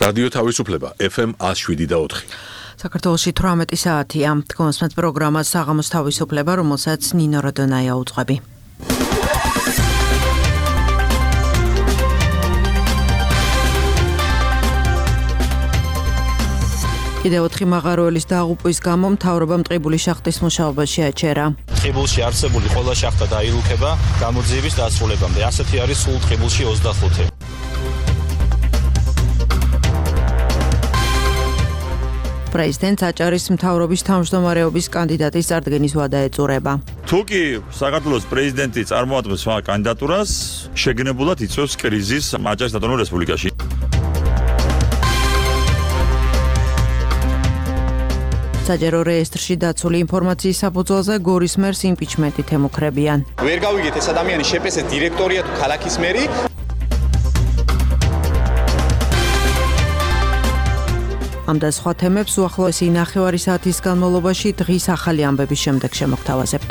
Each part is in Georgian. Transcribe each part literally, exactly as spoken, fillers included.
რადიო თავისუფლება ეფ ემ one oh seven და four. საქართველოში თვრამეტი საათია. Თქვენს პროგრამას საღამოს თავისუფლება, რომელსაც ნინო როდონაია უძღვები. კიდევ ოთხი მაღაროელის დაღუპვის გამო მთავრობამ ტყიბულის შახტის მუშაობაში აჩერა. ტყიბულში არსებული ყველა შახტა დაირუქება გამოძიების დასრულებამდე. ასეთი არის სულ ტყიბულში ოცდახუთი. პრეზიდენტ აჭარის მთავრობის თავმჯდომარეობის კანდიდატის წარდგენის ვადა ეწურება. თუკი საქართველოს პრეზიდენტი წარმოადგენს სხვა კანდიდატურას, შეგნებულად იწვევს კრიზისს აჭარის ავტონომურ რესპუბლიკაში. საჯარო რეესტრში დაცული ინფორმაციის საფუძველზე გორის მერს იმპიჩმენტით ემუქრებიან. ვერ გავიგეთ ეს ადამიანი შეპესეს დირექტორია თუ ქალაქის მერი. ამ და სხვა თემებს უახლოესი ნახევარი საათის განმავლობაში დღის ახალი ამბების შემდეგ შემოგთავაზებთ.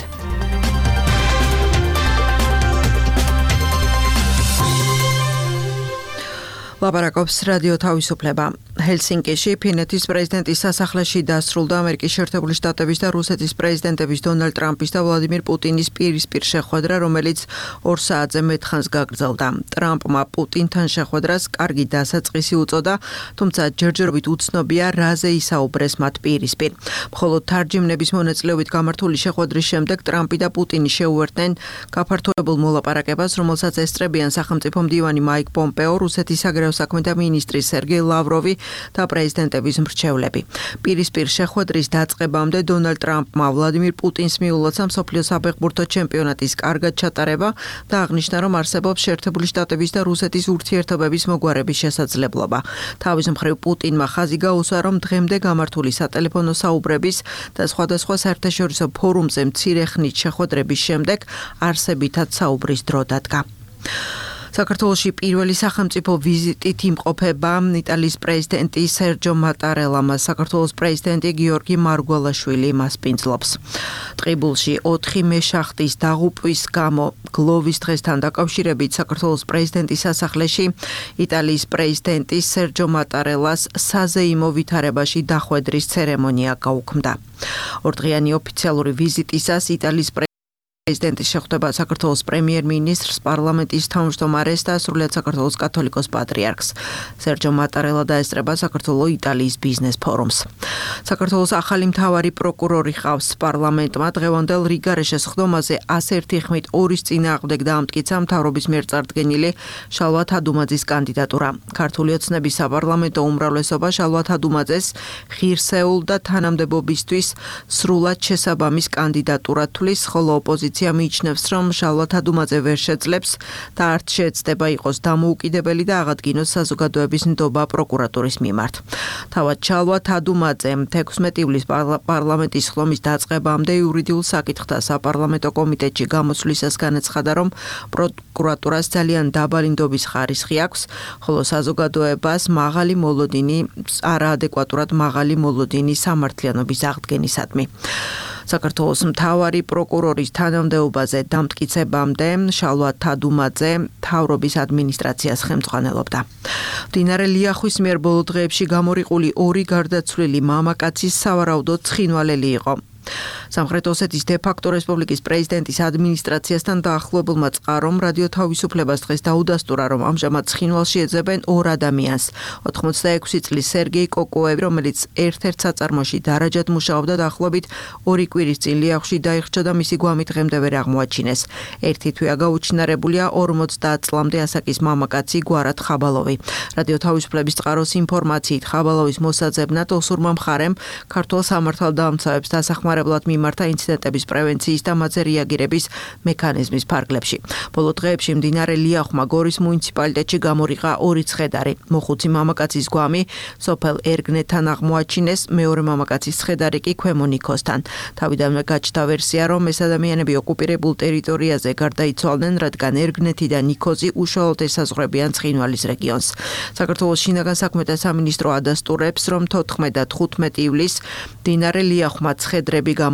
ლაპარაკობს რადიო თავისუფლება. ჰელსინკიში ფინეთის პრეზიდენტის სასახლეში დასრულდა ამერიკის შეერთებული შტატების და რუსეთის პრეზიდენტების დონალდ ტრამპის და ვლადიმირ პუტინის პირისპირ შეხვედრა, რომელიც ორ საათზე მეტხანს გაგრძელდა. ტრამპმა პუტინთან შეხვედრას კარგი დასაწყისი უწოდა, თუმცა ჯერჯერობით უცნობია, რაზე ისაუბრეს მათ პირისპირ. მხოლოდ თარჯიმნების მონაწილეობით გამართული შეხვედრის შემდეგ ტრამპი და პუტინი შეუერთდნენ გაფართოებულ მოლაპარაკებას, რომელსაც ესწრებიან სახელმწიფო მდივანი მაიკ პომპეო, რუსეთის საგარეო საქმეთა მინისტრი სერგეი ლავროვი და პრეზიდენტების მრჩევლები. პირისპირ შეხვედრის დაწყებამდე დონალდ ტრამპმა ვლადიმირ პუტინს მიულოცა მსოფლიოს საფეხბურთო ჩემპიონატის კარგად ჩატარება და აღნიშნა, რომ არსებობს შეერთებული შტატების და რუსეთის ურთიერთობების მოგვარების შესაძლებლობა. თავის მხრივ პუტინმა ხაზი გაუსვა, რომ დღემდე გამართული სატელეფონო საუბრების და სხვადასხვა საერთაშორისო ფორუმზე მცირე ხნით შეხვედრების შემდეგ არსებითად საუბრის დრო დადგა. საქართველოში პირველი სახელმწიფო ვიზიტით იმყოფება იტალიის პრეზიდენტი სერჯო მატარელამ. საქართველოს პრეზიდენტი გიორგი მარგველაშვილი მას პინძლობს. ტყიბულში ოთხი მეშახტის დაღუპვის გამო გლოვის დღესთან დაკავშირებით საქართველოს პრეზიდენტის სასახლეში იტალიის პრეზიდენტი სერჯო მატარელას საზეიმო ვითარებაში დახვედრის ცერემონია გაუქმდა. ორდღიანი ოფიციალური ვიზიტისას იტალიის პრეზიდენტი შეხვდება საქართველოს პრემიერ-მინისტრს, პარლამენტის თავმჯდომარეს და სრულიად საქართველოს კათოლიკოს პატრიარქს. სერჯო მატარელა დაესწრება საქართველო-იტალიის ბიზნეს ფორუმს. საქართველოს ახალი მთავარი პროკურორი ხავს პარლამენტმა. დღევანდელ რიგარეშეს ხდომაზე ას ერთი ხმით ორის წინააღმდეგ დაამტკიცა მთავრობის მიერ წარდგენილი შალვა თადუმაძის კანდიდატურა. ქართული ოცნების საპარლამენტო უმრავლესობა შალვა თადუმაძეს ღირსეულ და თანამდებობისთვის სრულად შესაბამის კანდიდატურად თვლის, ხოლო ოპოზიცია მიიჩნევს, რომ შალვა თადუმაძე ვერ შეძლებს და არც შეეცდება იყოს დამოუკიდებელი და აღადგინოს საზოგადოების ნდობა პროკურატურის მიმართ. თავად შალვა თადუმაძე თექვსმეტი ივლისს პარლამენტის ხლომის დაწყებამდე იურიდიულ საკითხთა საპარლამენტო კომიტეტში გამოსვლისას განაცხადა, რომ პროკურატურას ძალიან დაბალი ნდობის ხარისხი აქვს, ხოლო საზოგადოებას მაღალი მოლოდინი, არაადეკვატურად მაღალი მოლოდინი სამართლიანობის აღდგენისადმი. საქართველოს მთავარი პროკურორის თანამდებობაზე დამტკიცებამდე შალვა თადუმაძე მთავრობის ადმინისტრაციას ხელმძღვანელობდა. მდინარე ლიახვის მიერ ბოლო დღეებში გამორიყული ორი გარდაცვლილი მამაკაცის სავარაუდოდ ცხინვალელი იყო. სამხრეთ ოსეთის დე-ფაქტო რესპუბლიკის პრეზიდენტის ადმინისტრაციასთან დაახლოებულმა წყარომ რადიო თავისუფლებას დღეს დაუდასტურა, რომ ამჟამად ცხინვალში ეძებენ ორ ადამიანს. ოთხმოცდაექვსი წლის სერგეი კოკოევი, რომელიც ერთ-ერთ საწარმოში დარაჯად მუშაობდა, დაახლოებით ორი კვირის წინ ლიახვში დაიხრჩა და მისი გვამი დღემდე ვერ აღმოაჩინეს. ერთი თვეა გაუჩინარებულია ორმოცდაათ წლამდე ასაკის მამაკაცი გვარად ხაბალოვი. რადიო თავისუფლების წყაროს ინფორმაციით ხაბალოვის მოსაძებნად ოსურმა მხარემ ქართულ სამართალდამცავებს დასახმარებლად მიმართა ინციდენტების პრევენციის და მათზე რეაგირების მექანიზმის ფარგლებში. ბოლო დღეებში მდინარე ლიახვმა გორის მუნიციპალიტეტში გამორიყა ორი ცხედარი. მოხუცი მამაკაცის გვამი სოფელ ერგნეთთან აღმოაჩინეს, მეორე მამაკაცის ცხედარი კი ქვემო ნიქოსთან. თავიდანვე გაჩნდა ვერსია, რომ ეს ადამიანები ოკუპირებულ ტერიტორიაზე გარდაიცვალნენ, რადგან ერგნეთი და ნიქოზი უშუალოდ ესაზღვრებიან ცხინვალის რეგიონს. საქართველოს შინაგან საქმეთა სამინისტრო ადასტურებს, რომ თოთხმეტ და თხუთმეტ ივლისს მდინარე ლიახვმა ცხედრები გამორიყა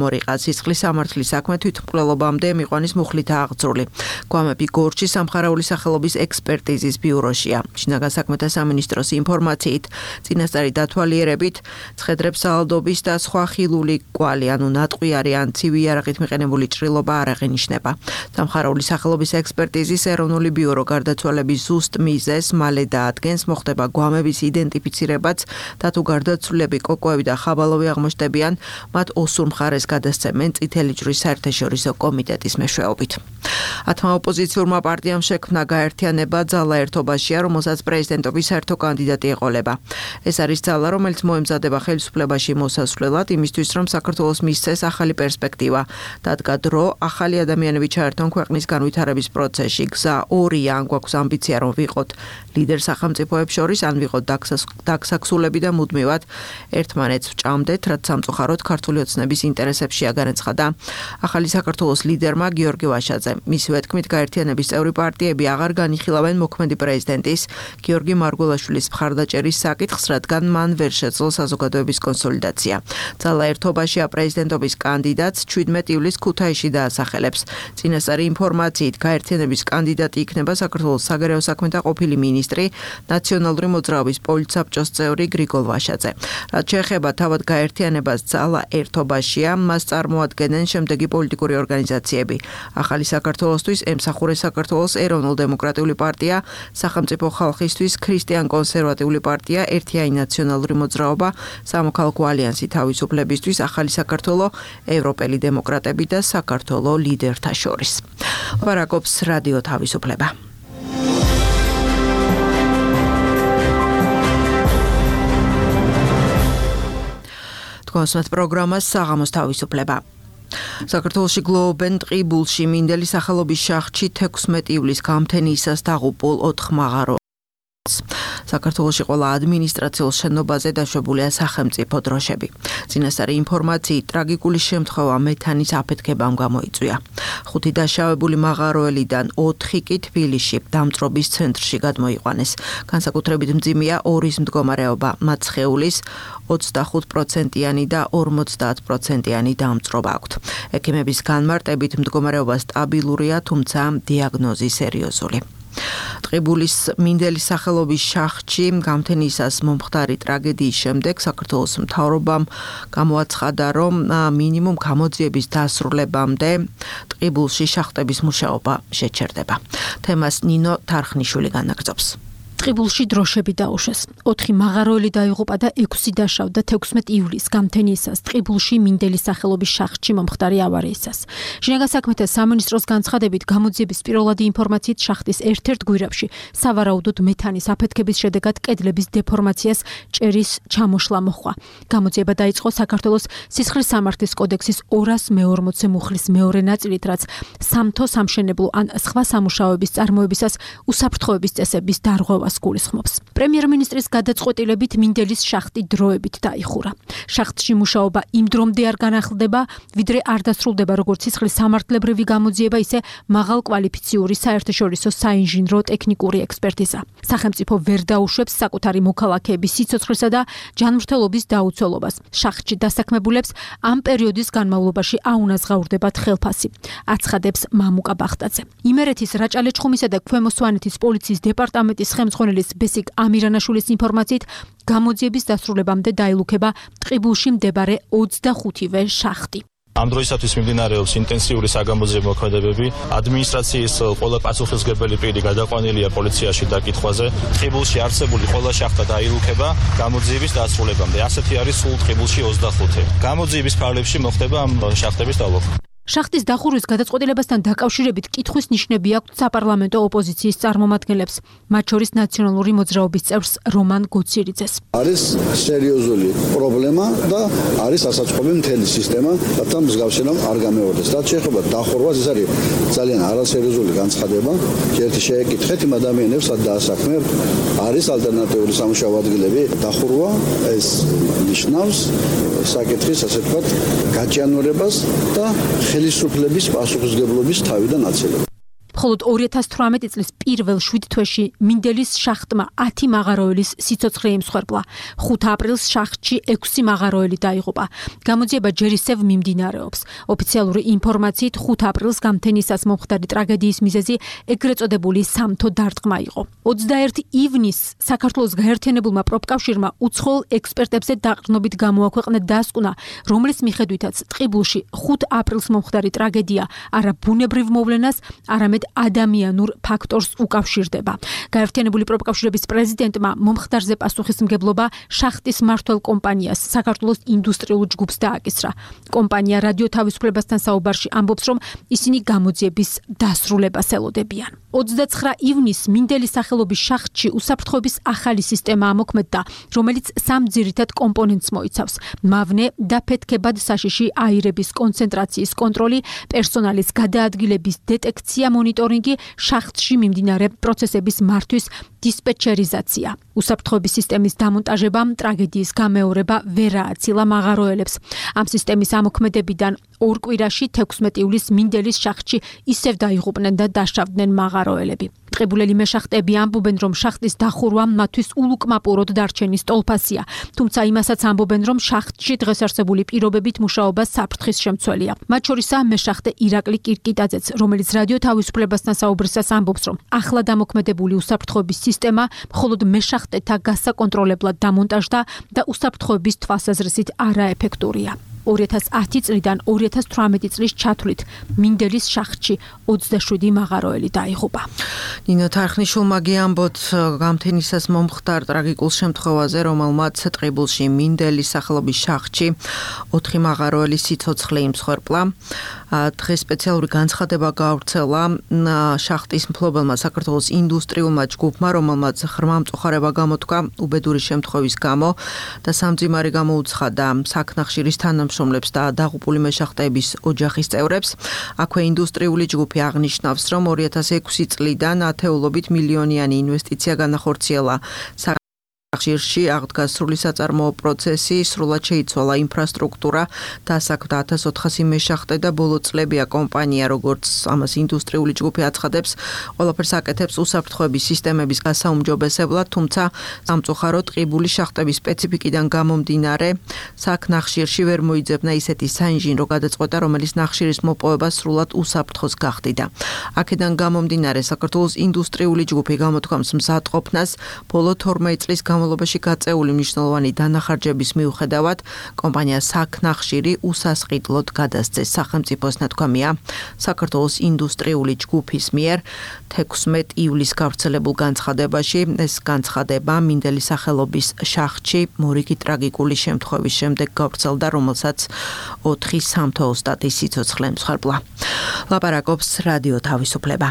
მემორიყა სისხლის სამართლის საქმე თვითმკვლელობამდე მიყვანის მუხლით აღწრული. გვამები გორჩი სამხარაული სახელობის ექსპერტიზის ბიუროშია. შინაგან საქმეთა სამინისტროს ინფორმაციით, წინასწარი დათვალიერებით, ცხედრებს საალდობის და სხვა ხილული კვალი, ანუ ნატყვიარი ან ცივი იარაღით მიყენებული ჭრილობა არ აღინიშნება. სამხარაული სახელობის ექსპერტიზის ეროვნული ბიურო გარდაცვალების ზუსტ მიზეზს მალე დაადგენს, მოხდება გვამების იდენტიფიცირებაც და თუ გარდაცვლილები კოკოები და ხაბალოვი აღმოჩნდებიან, მათ ოსურ მხარეს გადასცემენ წითელი ჯვრის საერთაშორისო კომიტეტის მეშვეობით. ათმა ოპოზიციურმა პარტიამ შექმნა გაერთიანება ძალა ერთობაშია, რომელსაც პრეზიდენტობის საერთო კანდიდატი ეყოლება. ეს არის ძალა, რომელიც მოემზადება ხელისუფლებაში მოსასვლელად იმისთვის, რომ საქართველოს მისცეს ახალი პერსპექტივა. დადგა დრო ახალი ადამიანები ჩაერთონ ქვეყნის განვითარების პროცესში. გზა ორია, ან გვაქვს ამბიცია, რომ ვიყოთ ლიდერ სახელმწიფოებს შორის, ან ვიყოთ დაქსაქსულები და მუდმივად ერთმანეთს ვჭამდეთ, რაც სამწუხაროდ ქართული ოცნების ინტერესებშია, განაცხადა ახალი საქართველოს ლიდერმა გიორგი ვაშაძე. მისივე თქმით, გაერთიანების წევრი პარტიები აღარ განიხილავენ მოქმედი პრეზიდენტის გიორგი მარგველაშვილის მხარდაჭერის საკითხს, რადგან მან ვერ შეძლო საზოგადოების კონსოლიდაცია. ძალა ერთობაშია პრეზიდენტობის კანდიდატს ჩვიდმეტი ივლისს ქუთაისში დაასახელებს. წინასწარი ინფორმაციით, გაერთიანების კანდიდატი იქნება საქართველოს საგარეო საქმეთა ყოფილი მინისტრი, ნაციონალური მოძრაობის პოლიტსაბჭოს წევრი გრიგოლ ვაშაძე. რაც შეეხება თავად გაერთიანებას ძალა ერთობაშია, მას წარმოადგენენ შემდეგი პოლიტიკური ორგანიზაციები: ახალი საქართველოსთვის, ემსახურე საქართველოს ეროვნულ-დემოკრატიული პარტია, სახელმწიფო ხალხისთვის, ქრისტიან-კონსერვატიული პარტია, ერთიანი ნაციონალური მოძრაობა, სამოქალაქო ალიანსი თავისუფლებისთვის, ახალი საქართველო, ევროპელი დემოკრატები და საქართველო ლიდერთა შორის. ვარაყოფს რადიო თავისუფლება. თქვენს პროგრამას საღამოს თავისუფლება. საქართველოში გლოვობენ ტყიბულში მინდელი სახელობის შახტში თექვსმეტი ივლისს გამთენიისას დაღუპულ ოთხ მაღაროს. საქართველოში ყველა ადმინისტრაციულ შენობაზე დაშვებულია სახელმწიფო დროშები. წინასწარი ინფორმაციით, ტრაგიკული შემთხვევა მეთანის აფეთქებამ გამოიწვია. ხუთი დაშავებული მაღაროელიდან ოთხი კი თბილისში დამწრობის ცენტრში გადმოიყვანეს. განსაკუთრებით მძიმეა ორის მდგომარეობა, მათ სხეულის ოცდახუთ პროცენტიანი და ორმოცდაათ პროცენტიანი დამწრობა აქვთ. ექიმების განმარტებით მდგომარეობა სტაბილურია, თუმცა დიაგნოზი სერიოზული. ტყიბულის მინდელის სახელობის შახტში გამთენიისას მომხდარი ტრაგედიის შემდეგ საქართველოს მთავრობამ გამოაცხადა, რომ მინიმუმ გამოძიების დასრულებამდე ტყიბულში შახტების მუშაობა შეჩერდება. თემას ნინო თარხნიშვილი განაგრძობს. ტყიბულში დროშები დაუშვეს. ოთხი მაღაროელი დაიღუპა და ექვსი დაშავდა თექვსმეტი ივლისს გამთენიისას ტყიბულში მინდელის სახელობის შახტში მომხდარი ავარიისას. შინაგან საქმეთა სამინისტროს განცხადებით, გამოძიების პირველადი ინფორმაციით შახტის ერთ-ერთ გვირაბში სავარაუდოდ მეთანის აფეთქების შედეგად კედლების დეფორმაციას ჭერის ჩამოშლა მოჰყვა. გამოძიება დაიწყო საქართველოს სისხლის სამართლის კოდექსის ორას მეორმოცე მუხლის მეორე ნაწილით, რაც სამთო სამშენებლო ან სხვა სამუშაოების წარმოებისას უსაფრთხოების წესების დარღვევას გულისხმობს. პრემიერ-მინისტრის გადაწყვეტილებით მინდელის შახტი დროებით დაიხურა. შახტში მუშაობა იმ დრომდე არ განახლდება, ვიდრე არ დასრულდება როგორც სისხლის სამართლებრივი გამოძიება, ისე მაღალკვალიფიციური საერთაშორისო საინჟინრო ტექნიკური ექსპერტიზა. სახელმწიფო ვერ დაუშვებს საკუთარი მოქალაქეების სიცოცხლესა და ჯანმრთელობის დაუცველობას. შახტში დასაქმებულებს ამ პერიოდის განმავლობაში აუნაზღაურდებათ ხელფასი, აცხადებს მამუკა ბახტაძე. იმერეთის რაჭა-ლეჩხუმისა და ქვემო სვანეთის პოლიციის დეპარტამენტის ხელმძღვანელის ბესიკ ამირანაშვილის ინფორმაციით, გამოძიების დასრულებამდე დაილუქება ტყიბულში მდებარე ოცდახუთივე შახტი. ამ დროისათვის მიმდინარეობს ინტენსიური საგამოძიებო მოქმედებები. ადმინისტრაციის ყველა პასუხისმგებელი პირი გადაყვანილია პოლიციაში დაკითხვაზე. ტყიბულში არსებული ყველა შახტა დაილუქება გამოძიების დასრულებამდე. ასეთი არის სულ ტყიბულში ოცდახუთი. გამოძიების ფარგლებში მოხდება ამ შახტების დალოქვა. შახტის დახურვის გადაწყვეტილებასთან დაკავშირებით კითხვის ნიშნები აქვს საპარლამენტო ოპოზიციის წარმომადგენლებს, მათ შორის ნაციონალური მოძრაობის წევრს რომან გოცირიძეს. არის სერიოზული პრობლემა და არის ასაწყობი მთელი სისტემა, რათა მსგავსი რამ არ გამეორდეს. რაც შეეხება დახურვას, ეს არის ძალიან არასერიოზული განცხადება. ერთი შეეკითხეთ იმ ადამიანებს, რაც დაასაქმებთ, არის ალტერნატიული სამუშაო ადგილები. დახურვა ეს ნიშნავს საკითხის, ასე ვთქვათ, გაჭიანურებას და ხელისუფლების პასუხისმგებლობის თავიდან აცილება. მხოლოდ ორი ათას თვრამეტი წლის პირველ შვიდ თვეში მინდელის შახტმა ათი მაღაროელის სიცოცხლე იმსხვერპლა. ხუთ აპრილს შახტში ექვსი მაღაროელი დაიღუპა. გამოძიება ჯერ ისევ მიმდინარეობს. ოფიციალური ინფორმაციით ხუთ აპრილს გამთენისას მომხდარი ტრაგედიის მიზეზი ეგრეთ წოდებული სამთო დარტყმა იყო. ოცდაერთი ივნისს საქართველოს გაერთიანებულმა პროფკავშირმა უცხოელ ექსპერტებზე დაყრდნობით გამოაქვეყნა დასკვნა, რომლის მიხედვითაც ტყიბულში ხუთ აპრილს მომხდარი ტრაგედია არა ბუნებრივ მოვლენას, არამედ ადამიანურ ფაქტორს უკავშირდება. გაერთიანებული პროფკავშირების პრეზიდენტმა მომხდარზე პასუხისმგებლობა შახტის მმართველ კომპანიას, საქართველოს ინდუსტრიულ ჯგუფს დააკისრა. კომპანია რადიო თავისუფლებასთან საუბარში ამბობს, რომ ისინი გამოძიების დასრულებას ელოდებიან. ოცდაცხრა ივნისს მინდელის სახელობის შახტში უსაფრთხოების ახალი სისტემა ამოქმედდა, რომელიც სამ ძირითად კომპონენტს მოიცავს: მავნე და ფეთქებად საშიში აირების კონცენტრაციის კონტროლი, პერსონალის გადაადგილების დეტექცია, მონიტორინგი, შახტში მიმდინარე პროცესების მართვის დისპეჩერიზაცია. უსაფრთხოების სისტემის დამონტაჟებამ ტრაგედიის გამეორება ვერ ააცილა მაღაროელებს. ამ სისტემის ამოქმედებიდან ორ კვირაში თექვსმეტი ივლისს მინდელის შახტში ისევ დაიღუპნენ და დაშავდნენ მაღაროელები. ტყიბულელი მეშახტები ამბობენ, რომ შახტის დახურვა მათთვის ულუკმაპუროდ დარჩენის ტოლფასია, თუმცა იმასაც ამბობენ, რომ შახტში დღეს არსებული პირობებით მუშაობა საფრთხის შემცველია. მათ შორისაა მეშახტე ირაკლი კირკიტაძეც, რომელიც რადიო თავისუფლებასთან საუბრისას ამბობს, რომ ახლად ამოქმედებული უსაფრთხოების სისტემა მხოლოდ მეშახტეთა გასაკონტროლებლად დამონტაჟდა და უსაფრთხოების თვალსაზრისით არაეფექტურია. ორი ათას ათი წლიდან ორი ათას თვრამეტი წლის ჩათვლით მინდელის შახტში ოცდაშვიდი მაღაროელი დაიღუპა. ნინო თარხნიშვილმა გიამბოთ გამთენისას მომხდარ ტრაგიკულ შემთხვევაზე, რომელმაც ტყიბულში მინდელის სახელობის შახტში ოთხი მაღაროელი სიცოცხლე იმსხვერპლა. დღეს სპეციალური განცხადება გავრცელა შახტის მფლობელმა საქართველოს ინდუსტრიულმა ჯგუფმა, რომელმაც ღრმა მწუხარება გამოთქვა უბედური შემთხვევის გამო და სამძიმარი გამოუცხადა საქნახშირის თანამშრომლებს და დაღუპული მეშახტეების ოჯახის წევრებს. აქვე ინდუსტრიული ჯგუფი აღნიშნავს, რომ ორი ათას ექვსი წლიდან ათეულობით მილიონიანი ინვესტიცია განახორციელა ხშირში, აღდგა სრული საწარმოო პროცესი, სრულად შეიცვალა ინფრასტრუქტურა, დასაქმდა ათას ოთხასი მეშახტე და ბოლო წლებია კომპანია, როგორც ამას ინდუსტრიული ჯგუფი აცხადებს, ყველაფერს აკეთებს უსაფრთხოების სისტემების გასაუმჯობესებლად, თუმცა სამწუხაროდ ტყიბული შახტების სპეციფიკიდან გამომდინარე, საქნახშირში ვერ მოიძებნა ისეთი საინჟინრო გადაწყვეტა, რომელიც ნახშირის მოპოვება სრულად უსაფრთხოს გახდიდა. აქედან გამომდინარე, საქართველოს ინდუსტრიული ჯგუფი გამოთქვამს მზადყოფნას ბოლო თორმეტ წლის განმავლობაში გაწეული მნიშვნელოვანი დანახარჯების მიუხედავად, კომპანია საქნახშირი უსასყიდლოდ გადასცეს. სახელმწიფოს ნათქვამია საქართველოს ინდუსტრიული ჯგუფის მიერ თექვსმეტ ივლისს გავრცელებულ განცხადებაში. ეს განცხადება მინდელის სახელობის შახტში მორიგი ტრაგიკული შემთხვევის შემდეგ გავრცელდა, რომელსაც ოთხი სამთო ოსტატის სიცოცხლე ემსხვერპლა. ლაპარაკობს რადიო თავისუფლება.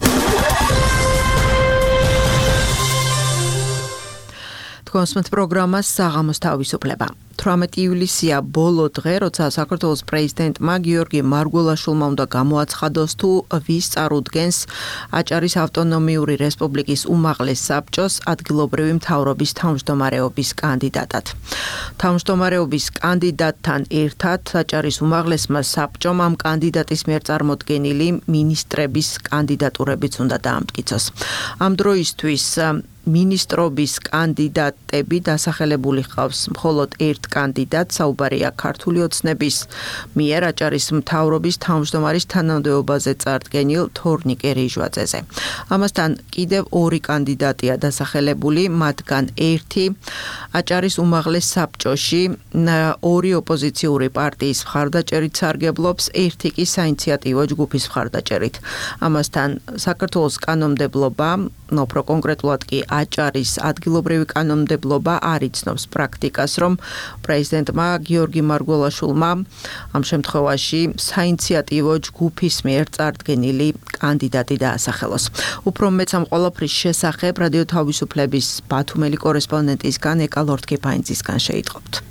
კონსმეთ პროგრამას საღამოს თავისუფლება. თვრამეტი ივლისია ბოლო დღე, როცა საქართველოს პრეზიდენტმა გიორგი მარგველაშვილმა უნდა გამოაცხადოს, თუ ვის წარუდგენს აჭარის ავტონომიური რესპუბლიკის უმაღლეს საბჭოს ადგილობრივი მთავრობის თავმჯდომარეობის კანდიდატად. თავმჯდომარეობის კანდიდატთან ერთად აჭარის უმაღლესმა საბჭომ ამ კანდიდატის მიერ წარმოდგენილი მინისტრების კანდიდატურებიც უნდა დაამტკიცოს. ამ დროისთვის მინისტრობის კანდიდატები დასახელებული ჰყავს მხოლოდ ერთ კანდიდატ, საუბარია ქართული ოცნების მიერ აჭარის მთავრობის თავმჯდომარის თანამდებობაზე წარდგენილ თორნიკე რიჟვაძეზე. ამასთან კიდევ ორი კანდიდატია დასახელებული, მათგან ერთი აჭარის უმაღლეს საბჭოში ორი ოპოზიციური პარტიის მხარდაჭერით სარგებლობს, ერთი კი საინიციატივო ჯგუფის მხარდაჭერით. ამასთან საქართველოს კანონმდებლობა, უფრო კონკრეტულად კი აჭარის ადგილობრივი კანონმდებლობა არ იცნობს პრაქტიკას, რომ პრეზიდენტმა გიორგი მარგველაშვილმა ამ შემთხვევაში საინიციატივო ჯგუფის მიერ წარდგენილი კანდიდატი დაასახელოს. უფრო მეც ამ ყველაფრის შესახებ რადიო თავისუფლების ბათუმელი კორესპონდენტისგან ეკა ლორთქიფაინძისგან შეიტყობთ.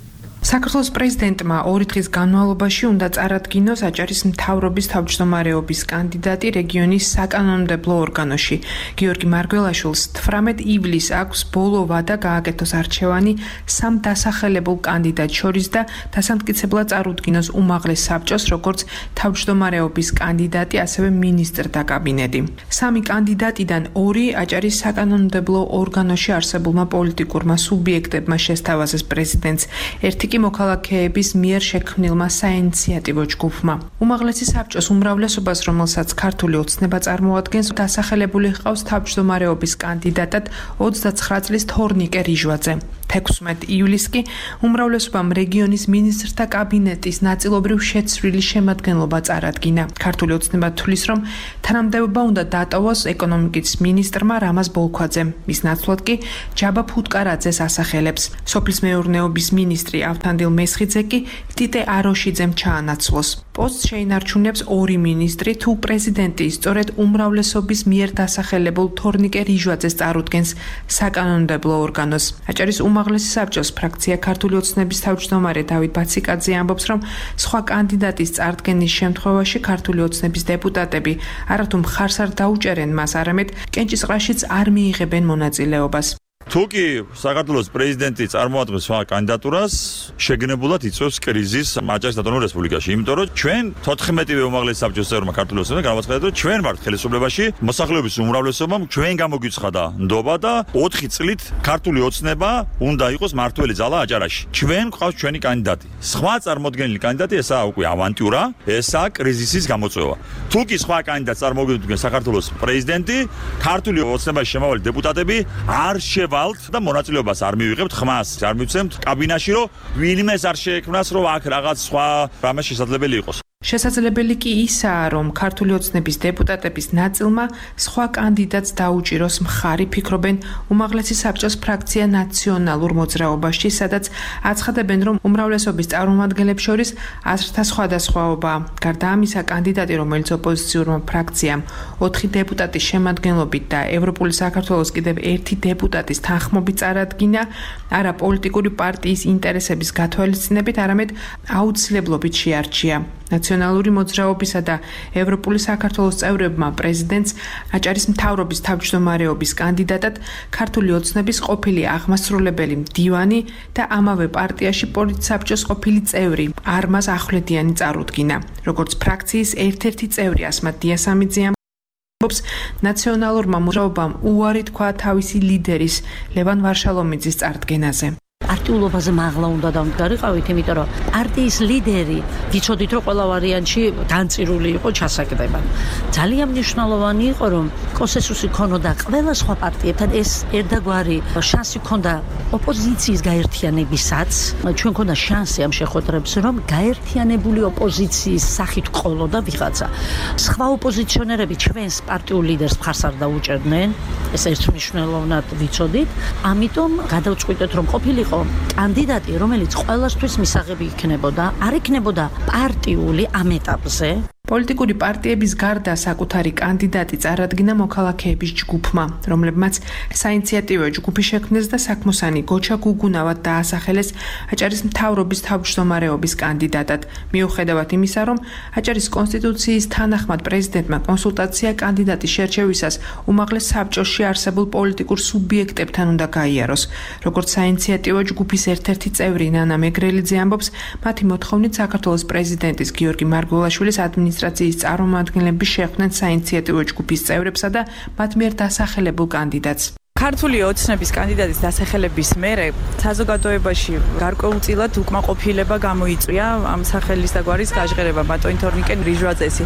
საქართველოს პრეზიდენტმა ორი დღის განმავლობაში უნდა წარადგინოს აჭარის მთავრობის თავმჯდომარეობის კანდიდატი რეგიონის საკანონმდებლო ორგანოში. გიორგი მარგველაშვილს თვრამეტ ივლისს აქვს ბოლო ვადა გააკეთოს არჩევანი სამ დასახელებულ კანდიდატს შორის და დასამტკიცებლად წარუდგინოს უმაღლეს საბჭოს როგორც თავმჯდომარეობის კანდიდატი, ასევე მინისტრთა კაბინეტი. სამი კანდიდატიდან ორი აჭარის საკანონმდებლო ორგანოში არსებულმა პოლიტიკურმა სუბიექტებმა შესთავაზეს პრეზიდენტს. ერთი კი მოქალაქეების მიერ შექმნილმა საინიციატივო ჯგუფმა. უმაღლესი საბჭოს უმრავლესობას, რომელსაც ქართული ოცნება წარმოადგენს, დასახელებული ჰყავს თავმჯდომარეობის კანდიდატად ოცდაცხრა წლის თორნიკე რიჟვაძე. თექვსმეტ ივლისს კი უმრავლესობამ რეგიონის მინისტრთა კაბინეტის ნაწილობრივ შეცვლილი შემადგენლობა წარადგინა. ქართული ოცნება თვლის, რომ თანამდებობა უნდა დატოვოს ეკონომიკის მინისტრმა რამაზ ბოლქვაძემ. მის ნაცვლად კი ჯაბა ფუტკარაძეს ასახელებს. სოფლის მეურნეობის მინისტრი ავთანდილ მესხიძე კი ტიტე აროშიძემ ჩაანაცვლოს. პოსტს შეინარჩუნებს ორი მინისტრი, თუ პრეზიდენტი სწორედ უმრავლესობის მიერ დასახელებულ თორნიკე რიჟვაძეს წარუდგენს საკანონმდებლო ორგანოს. აჭარის უმაღლესი საბჭოს ფრაქცია ქართული ოცნების თავმჯდომარე დავით ბაციკაძე ამბობს, რომ სხვა კანდიდატის წარდგენის შემთხვევაში ქართული ოცნების დეპუტატები არათუ მხარს არ დაუჭერენ მას, არამედ კენჭისყრაშიც არ მიიღებენ მონაწილეობას. თუკი საქართველოს პრეზიდენტი წარმოადგენს სხვა კანდიდატურას, შეგნებულად იწვევს კრიზისს აჭარის ავტონომურ რესპუბლიკაში, იმიტომ რომ ჩვენ თოთხმეტივე უმაღლესი საბჭოს წევრმა ქართული ოცნება განაცხადა, რომ ჩვენ ვართ ხელისუფლებაში, მოსახლეობის უმრავლესობამ ჩვენ გამოგვიცხადა ნდობა და ოთხი წლით ქართული ოცნება უნდა იყოს მართველი ძალა აჭარაში. ჩვენ გვყავს ჩვენი კანდიდატი. სხვა წარმოდგენილი კანდიდატი ესაა უკვე ავანტიურა, ესაა კრიზისის გამოწვევა. თუკი სხვა კანდიდატს წარმოგიდგენს საქართველოს პრეზიდენტი, ქართული ოცნებაში შემავალი დეპუტატები არ შევა და მონაწილეობას არ მივიღებთ, ხმას არ მივცემთ კაბინაში, რომ ვინმეს არ შეექმნას, რომ აქ რაღაც სხვა რამე შესაძლებელი იყოს. შესაძლებელი კი ისაა, რომ ქართული ოცნების დეპუტატების ნაწილმა სხვა კანდიდატს დაუჭიროს მხარი, ფიქრობენ უმაღლესი საბჭოს ფრაქცია ნაციონალურ მოძრაობაში, სადაც აცხადებენ, რომ უმრავლესობის წარმომადგენლებს შორის აზრთა სხვადასხვაობაა. გარდა ამისა, კანდიდატი, რომელიც ოპოზიციურმა ფრაქციამ ოთხი დეპუტატის შემადგენლობით და ევროპული საქართველოს კიდევ ერთი დეპუტატის თანხმობით წარადგინა, არა პოლიტიკური პარტიის ინტერესების გათვალისწინებით, არამედ აუცილებლობით შეარჩია. ნაციონალური მოძრაობისა და ევროპული საქართველოს წევრებმა პრეზიდენტს აჭარის მთავრობის თავმჯდომარეობის კანდიდატად ქართული ოცნების ყოფილი აღმასრულებელი მდივანი და ამავე პარტიაში პოლიტსაბჭოს ყოფილი წევრი არმაზ ახვლედიანი წარუდგინა. როგორც ფრაქციის ერთ-ერთი წევრი ასმათ დიასამიძე ამბობს, ნაციონალურმა მოძრაობამ უარი თქვა თავისი ლიდერის ლევან ვარშალომიძის წარდგენაზე. პარტიულობაზე მაღლა უნდა დავმდგარიყავით, იმიტომ რომ პარტიის ლიდერი ვიცოდით, რომ ყველა ვარიანტში განწირული იყო ჩასაგდება. ძალიან მნიშვნელოვანი იყო, რომ კონსენსუსი ქონოდა ყველა სხვა პარტიებთან, ეს ერთგვარი შანსი ქონდა ოპოზიციის გაერთიანებისაც. ჩვენ ქონდა შანსი ამ შეხვედრებს, რომ გაერთიანებული ოპოზიციის სახით ყოლოდა ვიღაცა. სხვა ოპოზიციონერები ჩვენს პარტიულ ლიდერს მხარს არ დაუჭერდნენ, ეს ერთმნიშვნელოვნად ვიცოდით. ამიტომ გადავწყვიტეთ, რომ ყოფილიყო კანდიდატი, რომელიც ყველასთვის მისაღები იქნებოდა, არ იქნებოდა პარტიული ამ ეტაპზე. პოლიტიკური პარტიების გარდა საკუთარი კანდიდატი წარადგინა მოქალაქეების ჯგუფმა, რომლებმაც საინიციატივო ჯგუფი შექმნეს და საქმოსანი გოჩა გუგუნავად დაასახელეს აჭარის მთავრობის თავმჯდომარეობის კანდიდატად. მიუხედავად იმისა, რომ აჭარის კონსტიტუციის თანახმად პრეზიდენტმა კონსულტაცია კანდიდატის შერჩევისას უმაღლეს საბჭოში არსებულ პოლიტიკურ სუბიექტებთან უნდა გაიაროს. როგორც საინიციატივო ჯგუფის ერთ-ერთი წევრი ნანა მეგრელიძე ამბობს, მათი მოთხოვნით საქართველოს პრეზიდენტის გიორგი მარგველაშვილის ადმინისტრაციის წარმომადგენლები შეხვდნენ საინიციატივო ჯგუფის წევრებსა და მათ მიერ დასახელებულ კანდიდატს. ქართული ოცნების კანდიდატის დასახელების მერე საზოგადოებაში გარკვეულწილად უკმაყოფილება გამოიწვია ამ სახელის და გვარის გაჟღერება ბატონი თორნიკე რიჟვაძესი.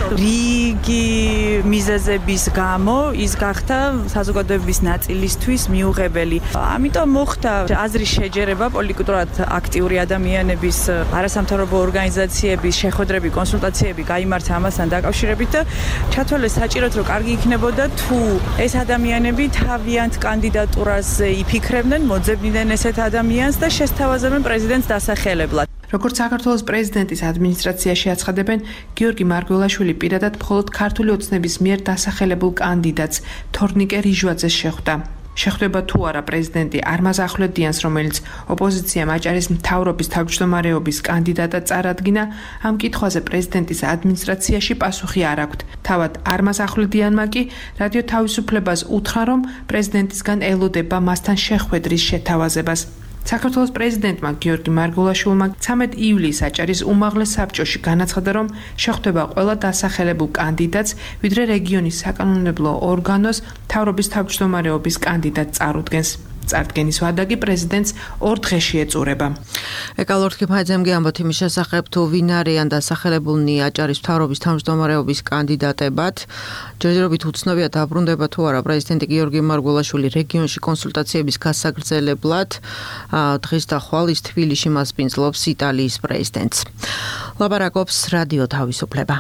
რიგი მიზეზების გამო ის გახდა საზოგადოების ნაწილისთვის მიუღებელი. ამიტომ მოხდა აზრის შეჯერება პოლიტიკურად აქტიური ადამიანების, არასამთავრობო ორგანიზაციების შეხვედრები, კონსულტაციები გაიმართა ამასთან დაკავშირებით და ჩათვალეს საჭიროდ, რომ კარგი იქნებოდა თუ ეს ადამიანები თავიანთ კანდიდატურას იფიქრებდნენ, მოძებნდნენ ესეთ ადამიანს და შესთავაზებენ პრეზიდენტს დასახელებლად. როგორც საქართველოს პრეზიდენტის ადმინისტრაციაში აცხადებენ, გიორგი მარგველაშვილი პირადად მხოლოდ ქართული ოცნების მიერ დასახელებულ კანდიდატს თორნიკე რიჟვაძეს შეხვდა. შეხვდება თუ არა პრეზიდენტი არმაზ ახვლედიანს, რომელიც ოპოზიციამ აჭარის მთავრობის თავმჯდომარეობის კანდიდატად წარადგინა, ამ კითხვაზე პრეზიდენტის ადმინისტრაციაში პასუხი არ აქვთ. თავად არმაზ ახვლედიანმა კი რადიო თავისუფლებას უთხრა, რომ პრეზიდენტისგან ელოდება მასთან შეხვედრის შეთავაზებას. საქართველოს პრეზიდენტმა გიორგი მარგველაშვილმა ცამეტ ივლისს აჭარის უმაღლეს საბჭოში განაცხადა, რომ შეხვდება ყველა დასახელებულ კანდიდატს, ვიდრე რეგიონის საკანონმდებლო ორგანოს მთავრობის თავმჯდომარეობის კანდიდატს წარუდგენს. წარდგენის ვადა კი პრეზიდენტს ორ დღეში ეწურება. ეკალორთკი ფაიძემ ამბობთ იმის შესახებ, თუ ვინ არიან დასახელებულნი აჭარის მთავრობის თავმჯდომარეობის კანდიდატებად. ჯერჯერობით უცნობია დაბრუნდება თუ არა პრეზიდენტი გიორგი მარგველაშვილი რეგიონში კონსულტაციების გასაგრძელებლად. დღეს და ხვალის თბილისში მას პინძლობს იტალიის პრეზიდენტს. ლაპარაკობს რადიო თავისუფლება.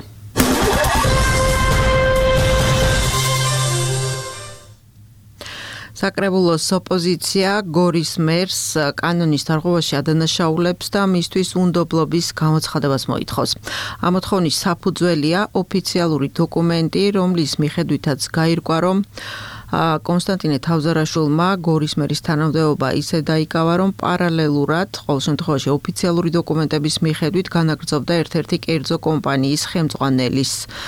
საკრებულოს ოპოზიცია გორის მერს კანონის დარღვევაში ადანაშაულებს და მისთვის უნდობლობის გამოცხადებას მოითხოვს. ამ მოთხოვნის საფუძველია ოფიციალური დოკუმენტი, რომლის მიხედვითაც გაირკვა, რომ კონსტანტინე თავზარაშვილმა გორის მერის თანამდებობა ისე დაიკავა, რომ პარალელურად, ყოველ შემთხვევაში ოფიციალური დოკუმენტების მიხედვით განაგრძობდა ერთ-ერთი კერძო კომპანიის ხელმძღვანელის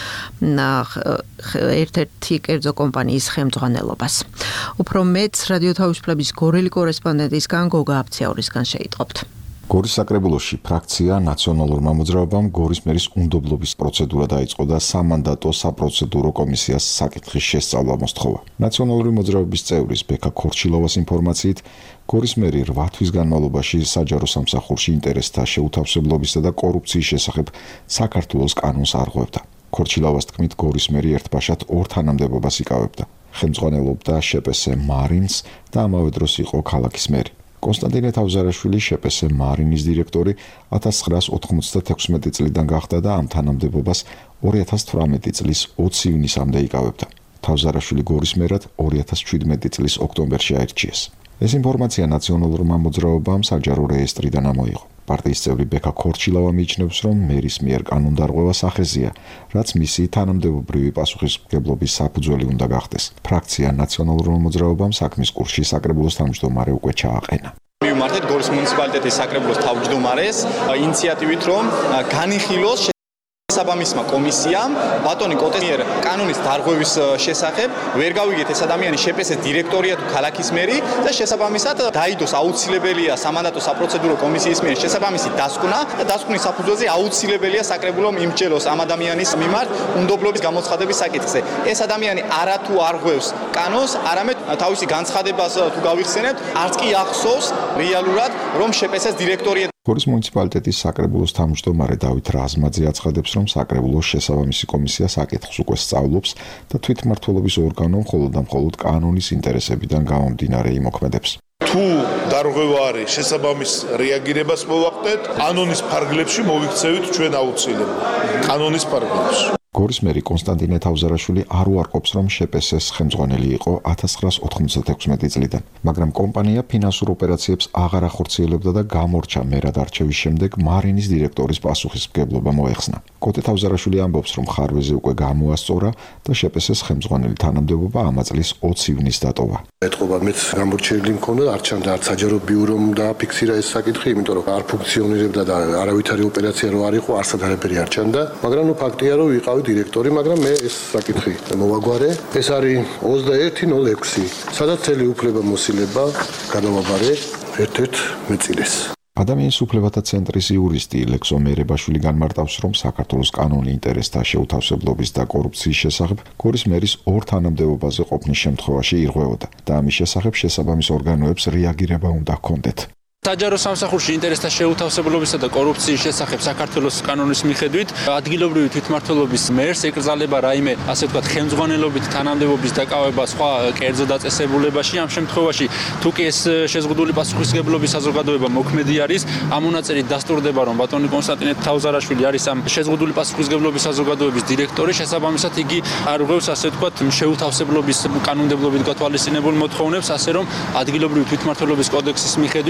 ერთ-ერთი კერძო კომპანიის ხელმძღვანელობას. უფრო მეტს რადიო თავისუფლების გორელი კორესპონდენტისგან გოგა აფციაურისგან შეიტყობთ. გორის საკრებულოში ფრაქცია ნაციონალურმა მოძრაობამ გორის მერის უნდობლობის პროცედურა დაიწყო და სამანდატო საპროცედურო კომისიას საკითხის შესწავლა მოსთხოვა. ნაციონალური მოძრაობის წევრის ბექა ქორჩილოვას ინფორმაციით, გორის მერი რვა თვის განმავლობაში საჯარო სამსახურში ინტერესთა შეუთავსებლობისა და კორუფციის შესახებ საქართველოს კანონს არღვევდა. ქორჩილოვას თქმით, გორის მერი ერთბაშად ორ თანამდებობას იკავებდა. ხელმძღვანელობდა შპს მარინს და ამავე დროს იყო ქალაქის მერი. კონსტანტინე თავზარაშვილი შპს მარინის დირექტორი ათას ცხრაას ოთხმოცდათექვსმეტი წლიდან გახდა და ამ თანამდებობას ორი ათას თვრამეტი წლის ოცი ივნისამდე იკავებდა. თავზარაშვილი გორის მერად ორი ათას ჩვიდმეტი წლის ოქტომბერში აირჩიეს. ეს ინფორმაცია ნაციონალურმა მოძრაობამ საჯარო რეესტრიდან ამოიღო. პარტიის წევრი ბექა ქორჩილავა მიიჩნევს, რომ მერის მიერ კანონდარღვევა სახეზია, რაც მისი თანამდებობრივი პასუხისმგებლობის საფუძველი უნდა გახდეს. ფრაქცია ნაციონალურმა მოძრაობამ საქმის კურსში საკრებულოს თავმჯდომარე უკვე ჩააყენა. მივმართეთ გორის მუნიციპალიტეტის საკრებულოს თავმჯდომარეს ინიციატივით, რომ განიხილოს საბამისმა კომისიამ ბატონი კოტეს მიერ კანონის დარღვევის შესახებ ვერ გავიგეთ ეს ადამიანი შპს დირექტორია თუ ქალაქის მერი და შესაბამისად დაიდოს აუცილებელია სამანდატო საპროცედურო კომისიის მიერ შესაბამისი დასკვნა და დასკვნის საფუძველზე აუცილებელია საკრებულომ იმსჯელოს ამ ადამიანის მიმართ უნდობლობის გამოცხადების საკითხზე. ეს ადამიანი არათუ არღვევს კანონს, არამედ თავისი განცხადებას თუ გავიხსენებთ, არც კი ახსოვს რეალურად, რომ შპს დირექტორია. გორის მუნიციპალიტეტის საკრებულოს თავმჯდომარე დავით რაზმაძე აცხადებს, რომ საკრებულოს შესაბამისი კომისია საკითხს უკვე სწავლობს და თვითმმართველობის ორგანო მხოლოდ და მხოლოდ კანონის ინტერესებიდან გამომდინარე იმოქმედებს. თუ დარღვევა არის შესაბამის რეაგირებას მოვახდეთ, კანონის ფარგლებში მოვიქცევით ჩვენ აუცილებლად. კანონის ფარგლებში. გორის მერი კონსტანტინე თავზარაშვილი არ უარყოფს, რომ შპს-ის ხელმძღვანელი იყო ათას ცხრაას ოთხმოცდათექვსმეტი წლიდან, მაგრამ კომპანია ფინანსურ ოპერაციებს აღარ ახორციელებდა და გამორჩა მერად არჩევის შემდეგ მარინის დირექტორის პასუხისმგებლობა მოეხსნა. კოტე თავზარაშვილი ამბობს, რომ ხარვეზე უკვე გამოასწორა და შპს-ის ხელმძღვანელი თანამდებობა ამა წლის ოცი ივნისს დატოვა. ეთყობა მეც გამორჩეული მქონდა, არჩევდა არც საჯარო ბიურომ დააფიქსირა ეს საკითხი, იმიტომ რომ არ ფუნქციონირებდა და არავითარი ოპერაცია რო არ იყო, არცად არაფერი არ ჩანდა, მაგრამ ნუ ფაქტია, რომ ვიყავი დირექტორი, მაგრამ მე ეს საკითხი მოვაგვარე. ეს არის ოცდაერთი ნული ექვსი. სადაც წელი უფლებამოსილება გადავაბარე ერთ-ერთ მეწილეს. ადამიანის უფლებათა ცენტრის იურისტი ლექსო მერებაშვილი განმარტავს, რომ საქართველოს კანონი ინტერესთა შეუთავსებლობის და კორუფციის შესახებ გორის მერის ორ თანამდებობაზე ყოფნის შემთხვევაში ირღვეოდა და ამის შესახებ შესაბამის ორგანოებს რეაგირება უნდა ჰქონდეთ. საჯარო სამსახურში ინტერესთა შეუთავსებლობისა და კორუფციის შესახებ საქართველოს კანონის მიხედვით ადგილობრივი თვითმმართველობის მერს ეკრძალება რაიმე, ასე ვთქვათ, ხელმძღვანელობით თანამდებობის დაკავება სხვა კერძო დაწესებულებაში. ამ შემთხვევაში თუ კი ეს შეზღუდული პასუხისმგებლობის საზოგადოება მოქმედი არის, ამ მონაწერით დასტურდება, რომ ბატონი კონსტანტინე თავზარაშვილი არის ამ შეზღუდული პასუხისმგებლობის საზოგადოების დირექტორი, შესაბამისად იგი არღვევს, ასე ვთქვათ, შეუთავსებლობის კანონმდებლობით გათვალისწინებულ მოთხოვნებს, ასე რომ ადგილობრივი თვითმმართველობის კოდექსის მიხედვით უკვე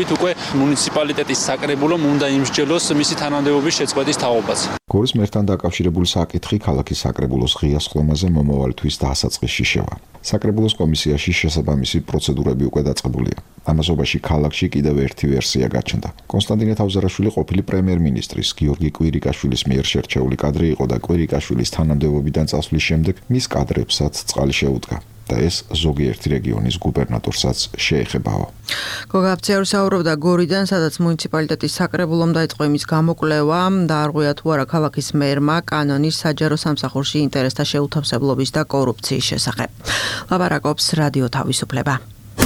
მუნიციპალიტეტის საკრებულომ უნდა იმსჯელოს მისი თანამდებობის შეწყვეტის თაობაზე. გორის მერთან დაკავშირებული საკითხი ქალაქის საკრებულოს ღია სხდომაზე მომავალი თვის დასაწყისში შევა. საკრებულოს კომისიაში შესაბამისი პროცედურები უკვე დაწყებულია. ამასობაში ქალაქში კიდევ ერთი ვერსია გაჩნდა. კონსტანტინე თავზარაშვილი ყოფილი პრემიერ-მინისტრის გიორგი კვირიკაშვილის მიერ შერჩეული კადრი იყო და კვირიკაშვილის თანამდებობიდან წასვლის შემდეგ მის კადრებსაც წყალი შეუდგა. და ეს ზოგიერთი რეგიონის გუბერნატორსაც შეეხებაო. გოგაბცეური საუბრობდა გორიდან, სადაც მუნიციპალიტეტის საკრებულომ დაიწყო იმის გამოკვლევა, დაარღვია თუ არა ქალაქის მერმა კანონის საჯარო სამსახურში ინტერესთა შეუთავსებლობის და კორუფციის შესახებ. ლაპარაკობს რადიო თავისუფლება.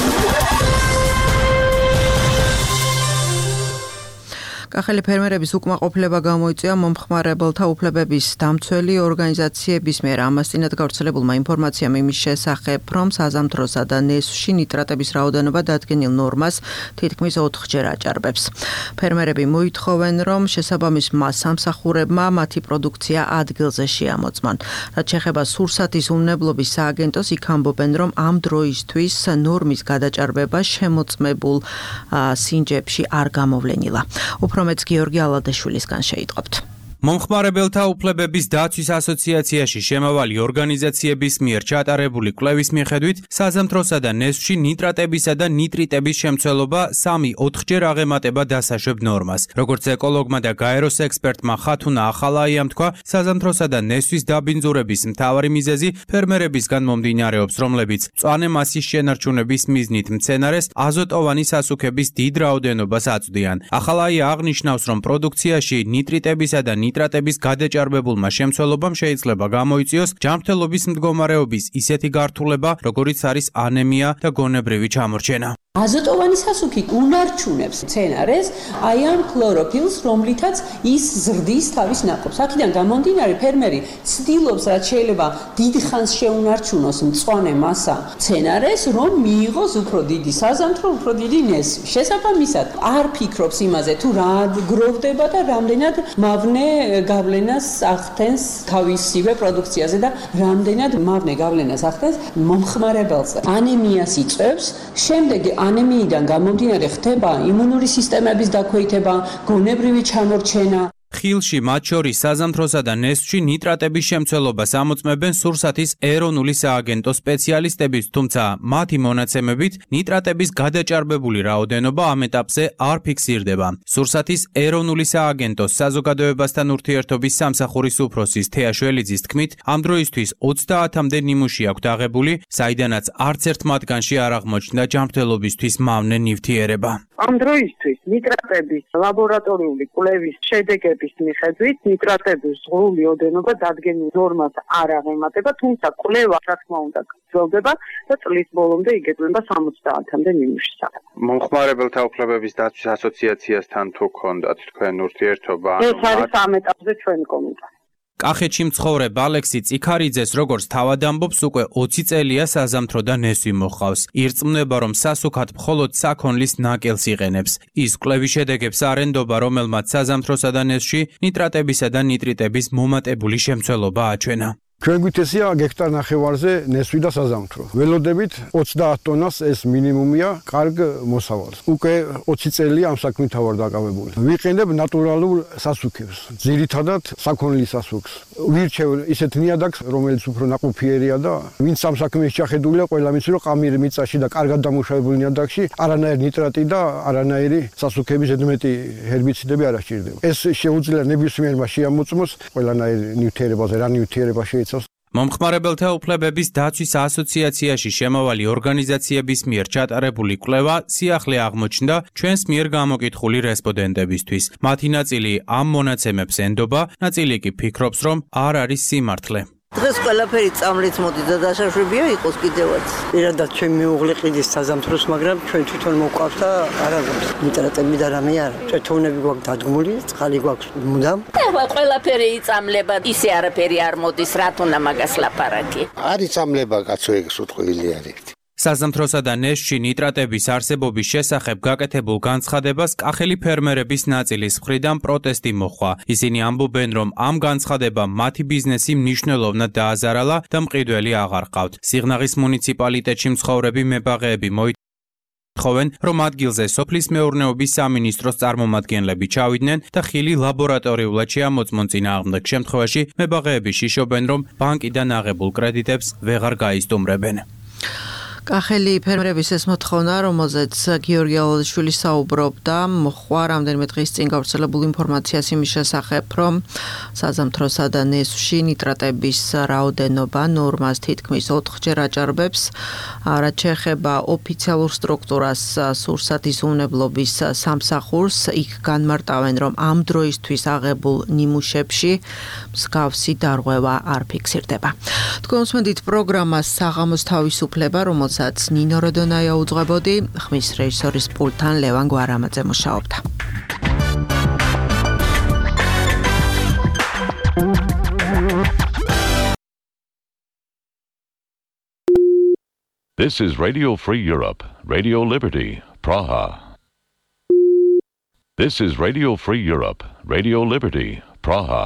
კახელი ფერმერების უკმაყოფილება გამოიწვია მომხმარებელთა უფლებების დამცველი ორგანიზაციების მიერ. ამასთანავე გავრცელებულმა ინფორმაციამ იმის შესახებ, რომ საზამთროსა და ნესვში ნიტრატების რაოდენობა დადგენილ ნორმას თითქმის ოთხჯერ აჭარბებს. ფერმერები მოითხოვენ, რომ შესაბამის სამსახურებმა მათი პროდუქცია ადგილზე შეამოწმონ. რაც შეეხება სურსათის უნებლობის სააგენტოს, იქ ამბობენ, რომ ამ დროისთვის ნორმის გადაჭარბება შემოწმებულ სინჯებში არ გამოვლენილა. მეც გიორგი ალადაშვილისგან შეიტყობთ. მომხმარებელთა უფლებების დაცვის ასოციაციაში შემავალი ორგანიზაციების მიერ ჩატარებული კვლევის მიხედვით, საზამთროსა და ნესვში ნიტრატებისა და ნიტრიტების შემცველობა სამი ოთხჯერ აღემატება დასაშვებ ნორმას. როგორც ეკოლოგმა და გაეროს ექსპერტმა ხათუნა ახალაიამ თქვა, საზამთროსა და ნესვის დაბინძურების მთავარი მიზეზი ფერმერებისგან მომდინარეობს, რომლებიც მწვანე მასის შენარჩუნების მიზნით მცენარეს აზოტოვანი სასუქების დიდ რაოდენობას აწვდიან. ახალაია აღნიშნავს, რომ პროდუქციაში ნიტრიტებისა და ნიტრატების გადაჭარბებულმა შემცველობამ შეიძლება გამოიწვიოს ჯანმრთელობის მდგომარეობის ისეთი გართულება, როგორიც არის ანემია და გონებრივი ჩამორჩენა. აზოტოვანი სასუქი უნარჩუნებს მცენარეს აი ამ ქლოროფილს, რომლითაც ის ზრდის თავის ნაყოფს. აქედან გამომდინარე ფერმერი ცდილობს, რაც შეიძლება დიდ ხანს შეუნარჩუნოს მწვანე მასა მცენარეს, რომ მიიღოს უფრო დიდი საზამთრო, უფრო დიდი ნესვი. შესაბამისად, არ ფიქრობს იმაზე, თუ რა გროვდება და რამდენად მავნე გავლენას ახდენს თავისივე პროდუქციაზე და რამდენად მავნე გავლენას ახდენს მომხმარებელზე. ანემიას იწვევს, შემდეგ ანემიიდან გამომდინარე ხდება იმუნური სისტემების დაქვეითება, გონებრივი ჩამორჩენა. ხილში, მათ შორის საზამთროსა და ნესვში ნიტრატების შემცველობას ამოწმებენ სურსათის ეროვნული სააგენტოს სპეციალისტები, თუმცა მათი მონაცემებით ნიტრატების გადაჭარბებული რაოდენობა ამ ეტაპზე არ ფიქსირდება. სურსათის ეროვნული სააგენტოს საზოგადოებასთან ურთიერთობის სამსახურის უფროსის თეა შველიძის თქმით, ამ დროისთვის ოცდაათამდე ნიმუში აქვთ აღებული, საიდანაც არც ერთ მათგანში არ აღმოჩნდა ჯანმრთელობისთვის მავნე ნივთიერება. ამ დროისთვის ნიტრატების ლაბორატორიული კვლევის შედეგების მიხედვით ნიტრატების ზღვრული ოდენობა დადგენილ ნორმას არ აღემატება, თუმცა კვლევა რა თქმა უნდა გრძელდება და წლის ბოლომდე იგეგმება სამოცდაათამდე ნიმუშს. მომხმარებელთა უფლებების დაცვის ასოციაციასთან თუ გქონდათ თქვენ ურთიერთობა? ეს არის ამ ეტაპზე ჩვენი კომენტარი. კახეთში მცხოვრებ ალექსი წიქარიძეს, როგორც თავად ამბობს, უკვე ოცი წელია საზამთრო და ნესვი მოჰყავს. ირწმუნება, რომ სასუქად მხოლოდ საქონლის ნაკელს იყენებს. ის კვლევის შედეგებს არ ენდობა, რომელმაც საზამთროსა და ნესვში ნიტრატებისა და ნიტრიტების მომატებული შემცველობა აჩვენა. ჩვენ გვითესია გექტარ ნახევარზე ნესვი და საზამთრო. ველოდებით ოცდაათ ტონას ეს მინიმუმია კარგ მოსავალს. უკვე ოცი წელია ამ საქმით ვარ დაკავებული. ვიყენებ ნატურალურ სასუქებს, ძირითადად საქონლის სასუქს. ვირჩევ ისეთ ნიადაგს, რომელიც უფრო ნაყოფიერია და ვინც ამ საქმეში ჩახედულია, ყველა მიცი რომ ყამირი მიწაში და კარგად დამუშავებული ნიადაგში არანაირი ნიტრატი და არანაირი სასუქების ზედმეტი ჰერბიციდები არ ასჭირდება. ეს შეუძლია ნებისმიერმა შეამოწმოს ყველანაირ ნივთიერებაზე, რა ნივთიერება შეიძლება მომხმარებელთა უფლებების დაცვის ასოციაციაში შემავალი ორგანიზაციების მიერ ჩატარებული კვლევა სიახლე აღმოჩნდა ჩვენს მიერ გამოკითხული რესპონდენტებისთვის. მათი ნაწილი ამ მონაცემებს ენდობა, ნაწილი კი ფიქრობს, რომ არ არის სიმართლე. დღეს ყველაფერი წამლით მოდის და დასაშვებია იყოს კიდევაც. პირადად ჩვენ მეუღლე ყიდის საზამთროს, მაგრამ ჩვენ თვითონ მოყვავს და არ აქვს ნიტრატები და რამე არა. წეთოვნები გვაქვს დადგმული, წყალი გვაქვს მუდამ. ეხლა ყველაფერი იწამლება, ისე არაფერი არ მოდის, რა თუნდა მაგას ლაპარაკი. არ იწამლება კაცო, ეგ სიტყვილი არის. საზამთროსა და ნესვში ნიტრატების არსებობის შესახებ გაკეთებულ განცხადებას კახელი ფერმერების ნაწილის მხრიდან პროტესტი მოჰყვა. ისინი ამბობენ, რომ ამ განცხადებამ მათი ბიზნესი მნიშვნელოვნად დააზარალა და მყიდველი აღარ ჰყავთ. სიღნაღის მუნიციპალიტეტში მცხოვრები მებაღეები მოითხოვენ თხოვენ, რომ ადგილზე სოფლის მეურნეობის სამინისტროს წარმომადგენლები ჩავიდნენ და ხილი ლაბორატორიულად შეამოწმონ წინააღმდეგ შემთხვევაში მებაღეები შიშობენ, რომ ბანკიდან აღებულ კრედიტებს ვეღარ გაიზდუმრებენ. კახელი ფერმერების ეს მოთხოვნა, რომელზეც გიორგი ალაშვილი საუბრობდა, მოხვა რამდენიმე დღის წინ გავრცელებულ ინფორმაციას იმის შესახებ, რომ საზამთროსა და ნესვში ნიტრატების რაოდენობა ნორმას თითქმის ოთხჯერ აჭარბებს. რაც შეეხება ოფიციალურ სტრუქტურას სურსათის უნებლობის სამსახურს, იქ განმარტავენ, რომ ამ დროისთვის აღებულ ნიმუშებში მსგავსი დარღვევა არ ფიქსირდება. თქვენ უსმენთ პროგრამას საღამოს თავისუფლება, რომელსაც ნინო როდონაია უძღვებოდი, ხმის რეჟისორის პულტთან ლევან გვარამაძე მუშაობდა. This is Radio Free Europe, Radio Liberty, Praha. This is Radio Free Europe, Radio Liberty, Praha.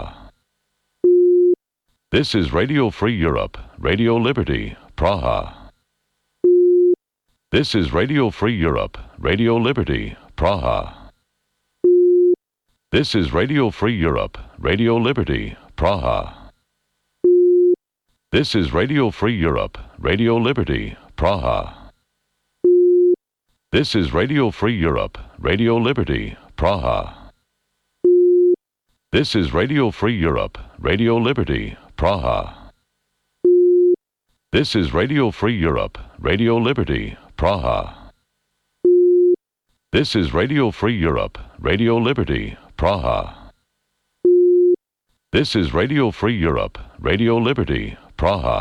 This is Radio Free Europe, Radio Liberty, Praha. This is Radio Free Europe, Radio Liberty, Praha. This is Radio Free Europe, Radio Liberty, Praha. This is Radio Free Europe, Radio Liberty, Praha. This is Radio Free Europe, Radio Liberty, Praha. This is Radio Free Europe, Radio Liberty, Praha. This is Radio Free Europe, Radio Liberty, Praha. This is Radio Free Europe, Radio Liberty, Praha. This is Radio Free Europe, Radio Liberty, Praha.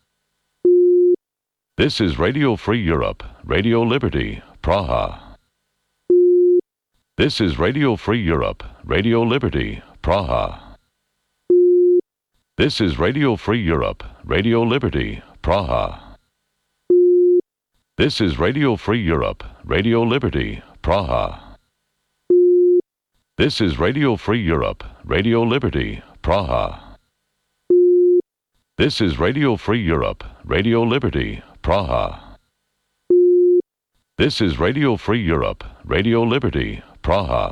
This is Radio Free Europe, Radio Liberty, Praha. This is Radio Free Europe, Radio Liberty, Praha. This is Radio Free Europe, Radio Liberty, Praha. This is Radio Free Europe, Radio Liberty, Praha. This is Radio Free Europe, Radio Liberty, Praha. This is Radio Free Europe, Radio Liberty, Praha. This is Radio Free Europe, Radio Liberty, Praha.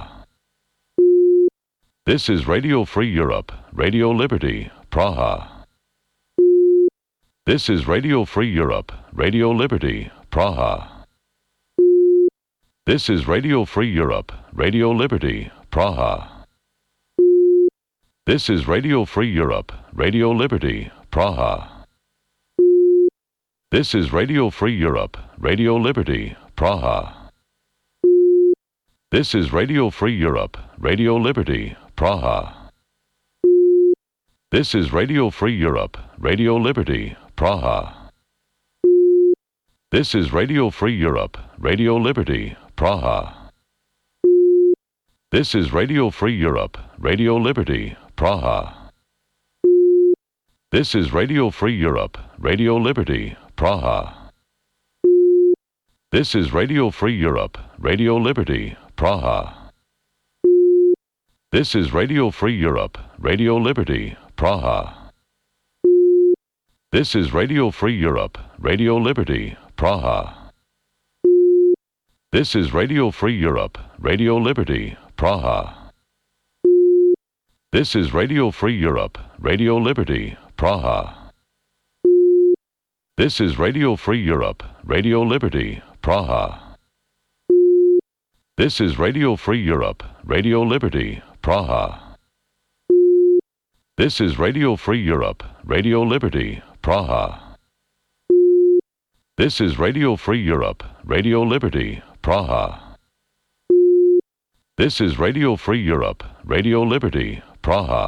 This is Radio Free Europe, Radio Liberty, Praha. This is Radio Free Europe, Radio Liberty, Praha. This is Radio Free Europe, Radio Liberty, Praha. This is Radio Free Europe, Radio Liberty, Praha. This is Radio Free Europe, Radio Liberty, Praha. This is Radio Free Europe, Radio Liberty, Praha. This is Radio Free Europe, Radio Liberty, Praha. This is Radio Free Europe, Radio Liberty, Praha. This is Radio Free Europe, Radio Liberty, Praha. This is Radio Free Europe, Radio Liberty, Praha. This is Radio Free Europe, Radio Liberty, Praha. This is Radio Free Europe, Radio Liberty, Praha. This is Radio Free Europe, Radio Liberty, Praha. This is Radio Free Europe, Radio Liberty, Praha. This is Radio Free Europe, Radio Liberty, Praha. This is Radio Free Europe, Radio Liberty, Praha. This is Radio Free Europe, Radio Liberty, Praha. This is Radio Free Europe, Radio Liberty, Praha. This is Radio Free Europe, Radio Liberty, Praha. This is Radio Free Europe, Radio Liberty, Praha.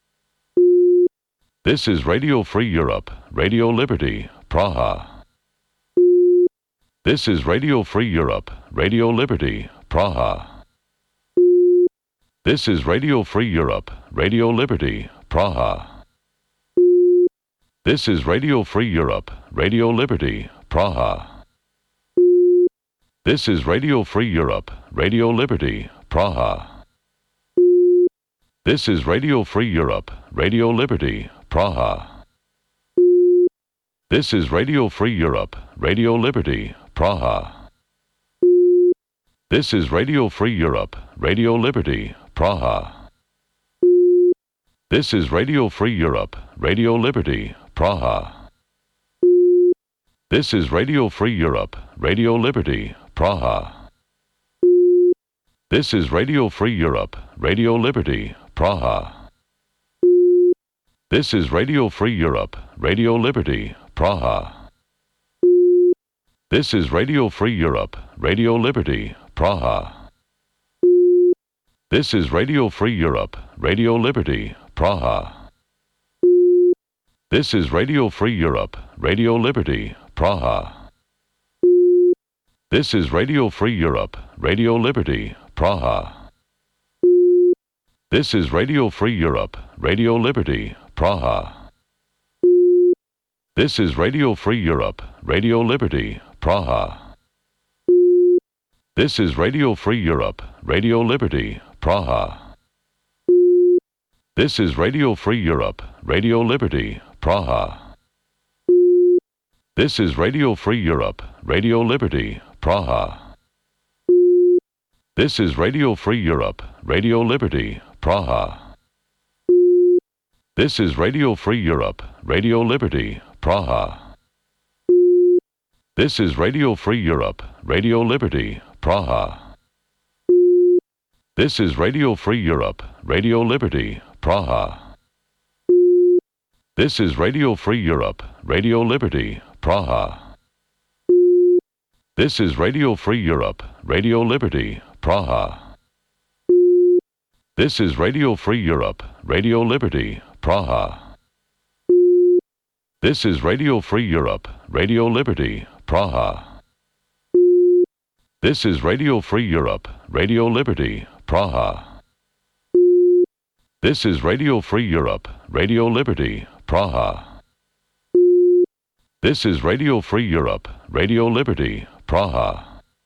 This is Radio Free Europe, Radio Liberty, Praha. This is Radio Free Europe, Radio Liberty, Praha. This is Radio Free Europe, Radio Liberty, Praha. This is Radio Free Europe, Radio Liberty, Praha. This is Radio Free Europe, Radio Liberty, Praha. This is Radio Free Europe, Radio Liberty, Praha. This is Radio Free Europe, Radio Liberty, Praha. This is Radio Free Europe, Radio Liberty, Praha. This is Radio Free Europe, Radio Liberty, Praha. This is Radio Free Europe, Radio Liberty, Praha. This is Radio Free Europe, Radio Liberty, Praha. This is Radio Free Europe, Radio Liberty, Praha. This is Radio Free Europe, Radio Liberty, Praha. This is Radio Free Europe, Radio Liberty, Praha. This is Radio Free Europe, Radio Liberty, Praha. This is Radio Free Europe, Radio Liberty, Praha. This is Radio Free Europe, Radio Liberty, Praha. This is Radio Free Europe, Radio Liberty, Praha. This is Radio Free Europe, Radio Liberty, Praha. This is Radio Free Europe, Radio Liberty, Praha. This is Radio Free Europe, Radio Liberty, Praha. This is Radio Free Europe, Radio Liberty, Praha. This is Radio Free Europe, Radio Liberty, Praha. This is Radio Free Europe, Radio Liberty, Praha. This is Radio Free Europe, Radio Liberty, Praha. This is Radio Free Europe, Radio Liberty, Praha. This is Radio Free Europe, Radio Liberty, Praha. This is Radio Free Europe, Radio Liberty, Praha. This is Radio Free Europe, Radio Liberty, Praha. This is Radio Free Europe, Radio Liberty, Praha. This is Radio Free Europe, Radio Liberty, Praha. This is Radio Free Europe, Radio Liberty, Praha.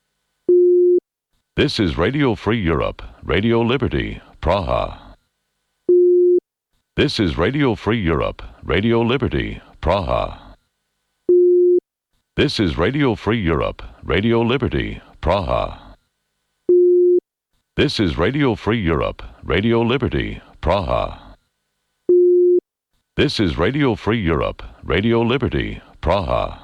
This is Radio Free Europe, Radio Liberty, Praha. This is Radio Free Europe, Radio Liberty, Praha. This is Radio Free Europe, Radio Liberty, Praha. This is Radio Free Europe, Radio Liberty, Praha. This is Radio Free Europe, Radio Liberty, Praha.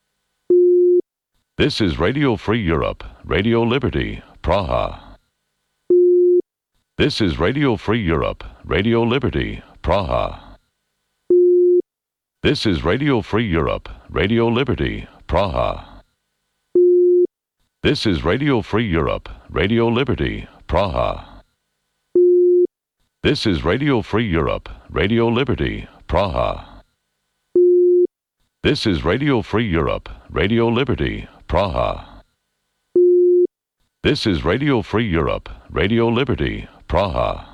This is Radio Free Europe, Radio Liberty, Praha. This is Radio Free Europe, Radio Liberty, Praha. This is Radio Free Europe, Radio Liberty, Praha. This is Radio Free Europe, Radio Liberty, Praha. This is Radio Free Europe, Radio Liberty, Praha. This is Radio Free Europe, Radio Liberty, Praha. This is Radio Free Europe, Radio Liberty, Praha.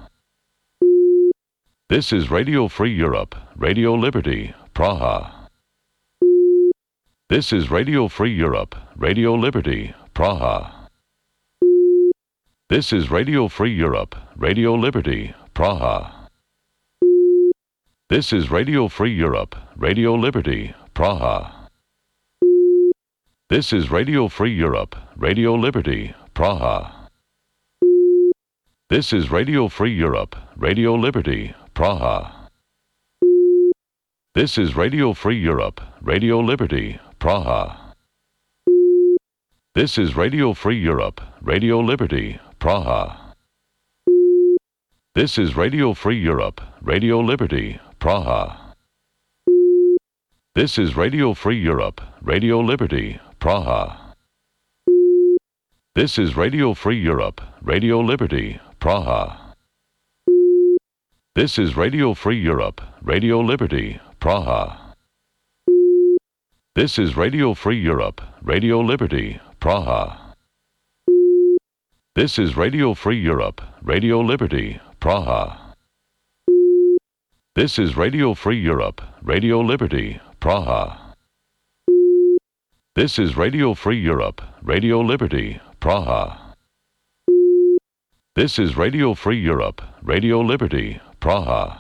This is Radio Free Europe, Radio Liberty, Praha. This is Radio Free Europe, Radio Liberty, Praha. This is Radio Free Europe, Radio Liberty, Praha. This is Radio Free Europe, Radio Liberty, Praha. This is Radio Free Europe, Radio Liberty, Praha. This is Radio Free Europe, Radio Liberty, Praha. This is Radio Free Europe, Radio Liberty, Praha. This is Radio Free Europe, Radio Liberty, Praha. This is Radio Free Europe, Radio Liberty, Praha. This is Radio Free Europe, Radio Liberty, Praha. This is Radio Free Europe, Radio Liberty, Praha. This is Radio Free Europe, Radio Liberty, Praha. This is Radio Free Europe, Radio Liberty, Praha. This is Radio Free Europe, Radio Liberty, Praha. This is Radio Free Europe, Radio Liberty, Praha. This is Radio Free Europe, Radio Liberty, Praha. This is Radio Free Europe, Radio Liberty, Praha.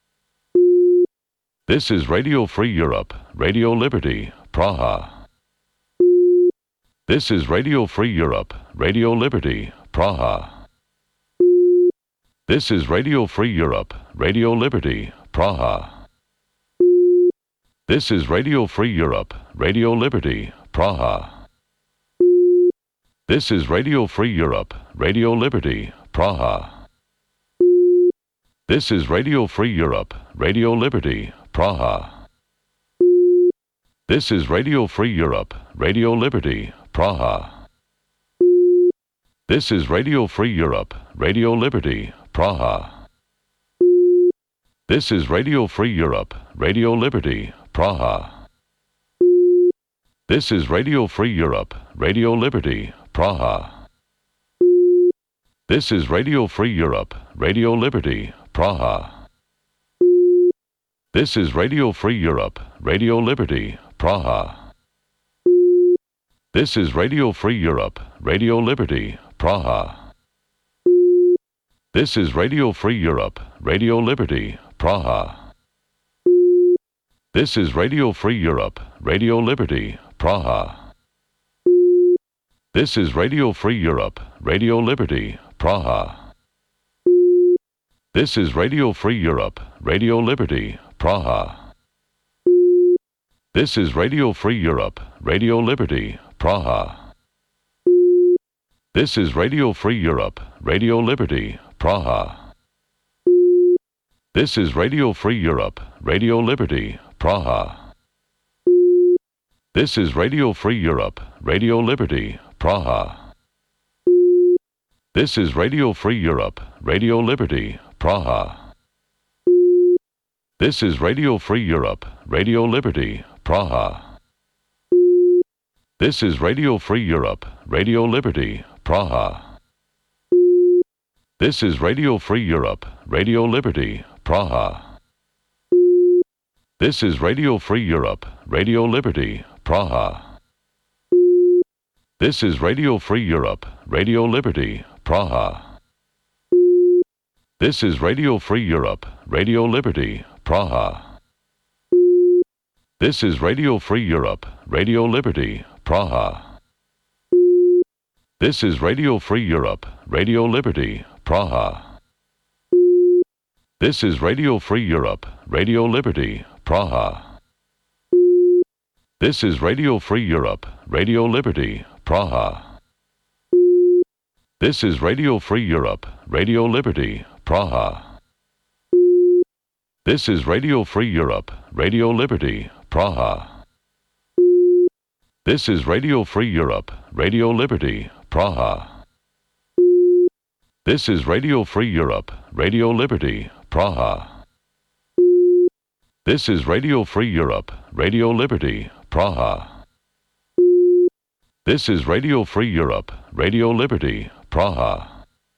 This is Radio Free Europe, Radio Liberty, Praha. This is Radio Free Europe, Radio Liberty, Praha. This is Radio Free Europe, Radio Liberty, Praha. This is Radio Free Europe, Radio Liberty, Praha. This is Radio Free Europe, Radio Liberty, Praha. This is Radio Free Europe, Radio Liberty, Praha. This is Radio Free Europe, Radio Liberty, Praha. This is Radio Free Europe, Radio Liberty, Praha. This is Radio Free Europe, Radio Liberty, Praha. This is Radio Free Europe, Radio Liberty, Praha. This is Radio Free Europe, Radio Liberty, Praha. This is Radio Free Europe, Radio Liberty, Praha. This is Radio Free Europe, Radio Liberty, Praha. This is Radio Free Europe, Radio Liberty, Praha. This is Radio Free Europe, Radio Liberty, Praha. This is Radio Free Europe, Radio Liberty, Praha. This is Radio Free Europe, Radio Liberty, Praha. This is Radio Free Europe, Radio Liberty, Praha. This is Radio Free Europe, Radio Liberty, Praha. This is Radio Free Europe, Radio Liberty, Praha. This is Radio Free Europe, Radio Liberty, Praha. This is Radio Free Europe, Radio Liberty, Praha. This is Radio Free Europe, Radio Liberty, Praha. This is Radio Free Europe, Radio Liberty, Praha. This is Radio Free Europe, Radio Liberty, Praha. This is Radio Free Europe, Radio Liberty, Praha. This is Radio Free Europe, Radio Liberty, Praha. This is Radio Free Europe, Radio Liberty, Praha. This is Radio Free Europe, Radio Liberty, Praha. This is Radio Free Europe, Radio Liberty, Praha. This is Radio Free Europe, Radio Liberty, Praha. This is Radio Free Europe, Radio Liberty, Praha. This is Radio Free Europe, Radio Liberty, Praha. This is Radio Free Europe, Radio Liberty, Praha. This is Radio Free Europe, Radio Liberty, Praha. This is Radio Free Europe, Radio Liberty, Praha. This is Radio Free Europe, Radio Liberty, Praha. This is Radio Free Europe, Radio Liberty, Praha.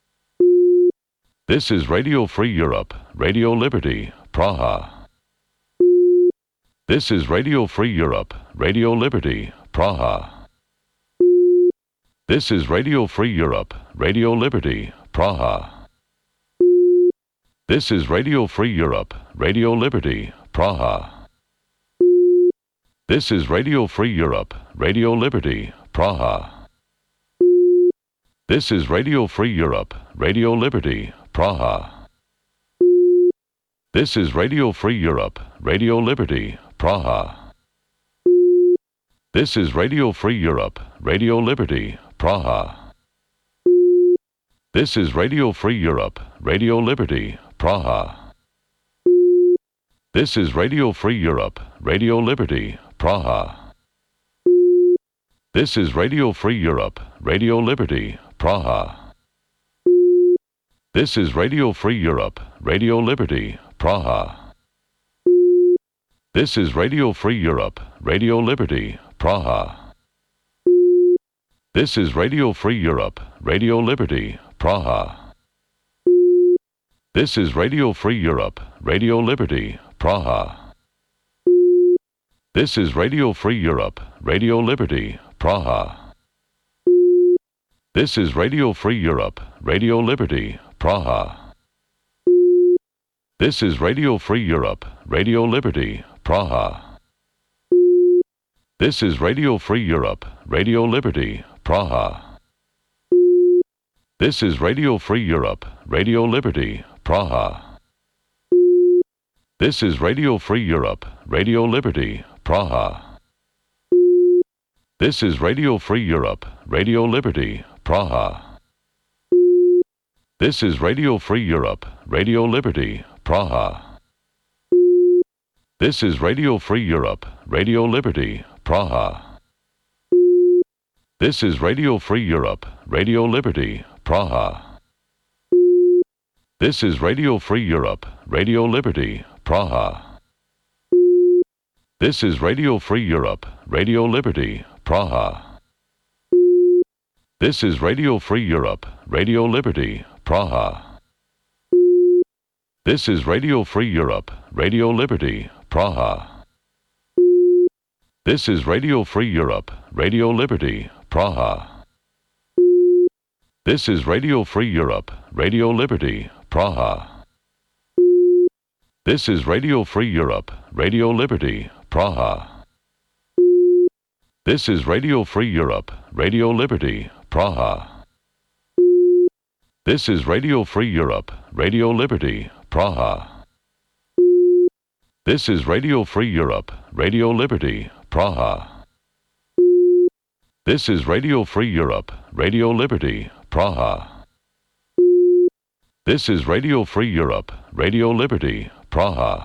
This is Radio Free Europe, Radio Liberty, Praha. This is Radio Free Europe, Radio Liberty, Praha. This is Radio Free Europe, Radio Liberty, Praha. This is Radio Free Europe, Radio Liberty, Praha. This is Radio Free Europe, Radio Liberty, Praha. This is Radio Free Europe, Radio Liberty, Praha. This is Radio Free Europe, Radio Liberty, Praha. This is Radio Free Europe, Radio Liberty, Praha. This is Radio Free Europe, Radio Liberty, Praha. This is Radio Free Europe, Radio Liberty, Praha. This is Radio Free Europe, Radio Liberty, Praha. This is Radio Free Europe, Radio Liberty, Praha. This is Radio Free Europe, Radio Liberty, Praha. This is Radio Free Europe, Radio Liberty, Praha. This is Radio Free Europe, Radio Liberty, Praha. This is Radio Free Europe, Radio Liberty, Praha. This is Radio Free Europe, Radio Liberty, Praha. This is Radio Free Europe, Radio Liberty, Praha. This is Radio Free Europe, Radio Liberty, Praha. This is Radio Free Europe, Radio Liberty, Praha. This is Radio Free Europe, Radio Liberty, Praha. This is Radio Free Europe, Radio Liberty, Praha. This is Radio Free Europe, Radio Liberty, Praha. This is Radio Free Europe, Radio Liberty, Praha. This is Radio Free Europe, Radio Liberty, Praha. This is Radio Free Europe, Radio Liberty, Praha. This is Radio Free Europe, Radio Liberty, Praha. This is Radio Free Europe, Radio Liberty, Praha. This is Radio Free Europe, Radio Liberty, Praha. This is Radio Free Europe, Radio Liberty, Praha. This is Radio Free Europe, Radio Liberty, Praha. This is Radio Free Europe, Radio Liberty, Praha. This is Radio Free Europe, Radio Liberty, Praha. This is Radio Free Europe, Radio Liberty, Praha. This is Radio Free Europe, Radio Liberty, Praha. This is Radio Free Europe, Radio Liberty, Praha. This is Radio Free Europe, Radio Liberty, Praha.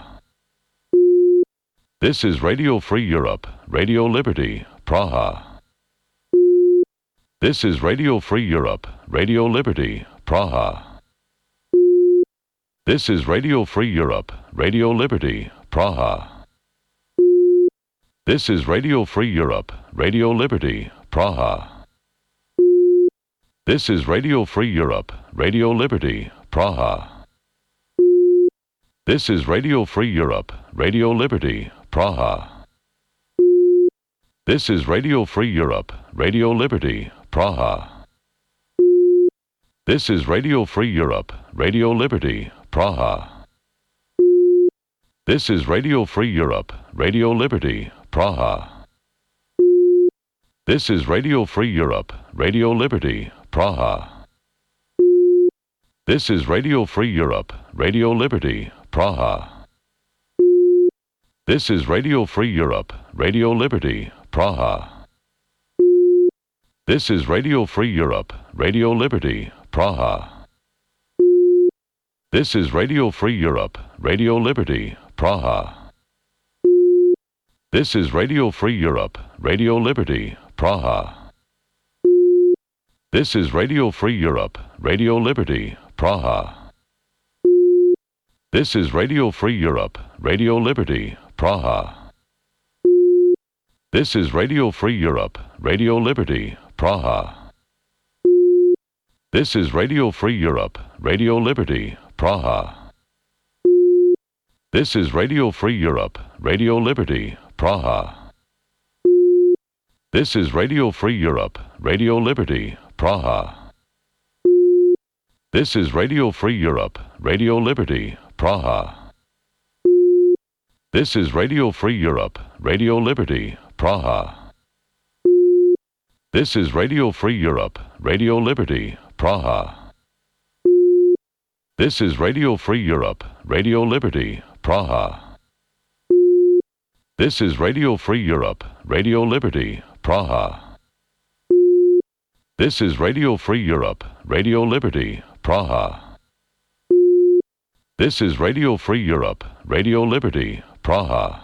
This is Radio Free Europe, Radio Liberty, Praha. This is Radio Free Europe, Radio Liberty, Praha. This is Radio Free Europe, Radio Liberty, Praha. This is Radio Free Europe, Radio Liberty, Praha. This is Radio Free Europe, Radio Liberty, Praha. This is Radio Free Europe, Radio Liberty, Praha. This is Radio Free Europe, Radio Liberty, Praha. This is Radio Free Europe, Radio Liberty, Praha. This is Radio Free Europe, Radio Liberty, Praha. This is Radio Free Europe, Radio Liberty, Praha. This is Radio Free Europe, Radio Liberty, Praha. This is Radio Free Europe, Radio Liberty, Praha. This is Radio Free Europe, Radio Liberty, Praha. This is Radio Free Europe, Radio Liberty, Praha. This is Radio Free Europe, Radio Liberty, Praha. This is Radio Free Europe, Radio Liberty, Praha. This is Radio Free Europe, Radio Liberty, Praha. This is Radio Free Europe, Radio Liberty, Praha. This is Radio Free Europe, Radio Liberty, Praha. This is Radio Free Europe, Radio Liberty, Praha. This is Radio Free Europe, Radio Liberty, Praha. This is Radio Free Europe, Radio Liberty, Praha. This is Radio Free Europe, Radio Liberty, Praha. This is Radio Free Europe, Radio Liberty, Praha. This is Radio Free Europe, Radio Liberty, Praha. This is Radio Free Europe, Radio Liberty, Praha. This is Radio Free Europe, Radio Liberty, Praha. This is Radio Free Europe, Radio Liberty, Praha.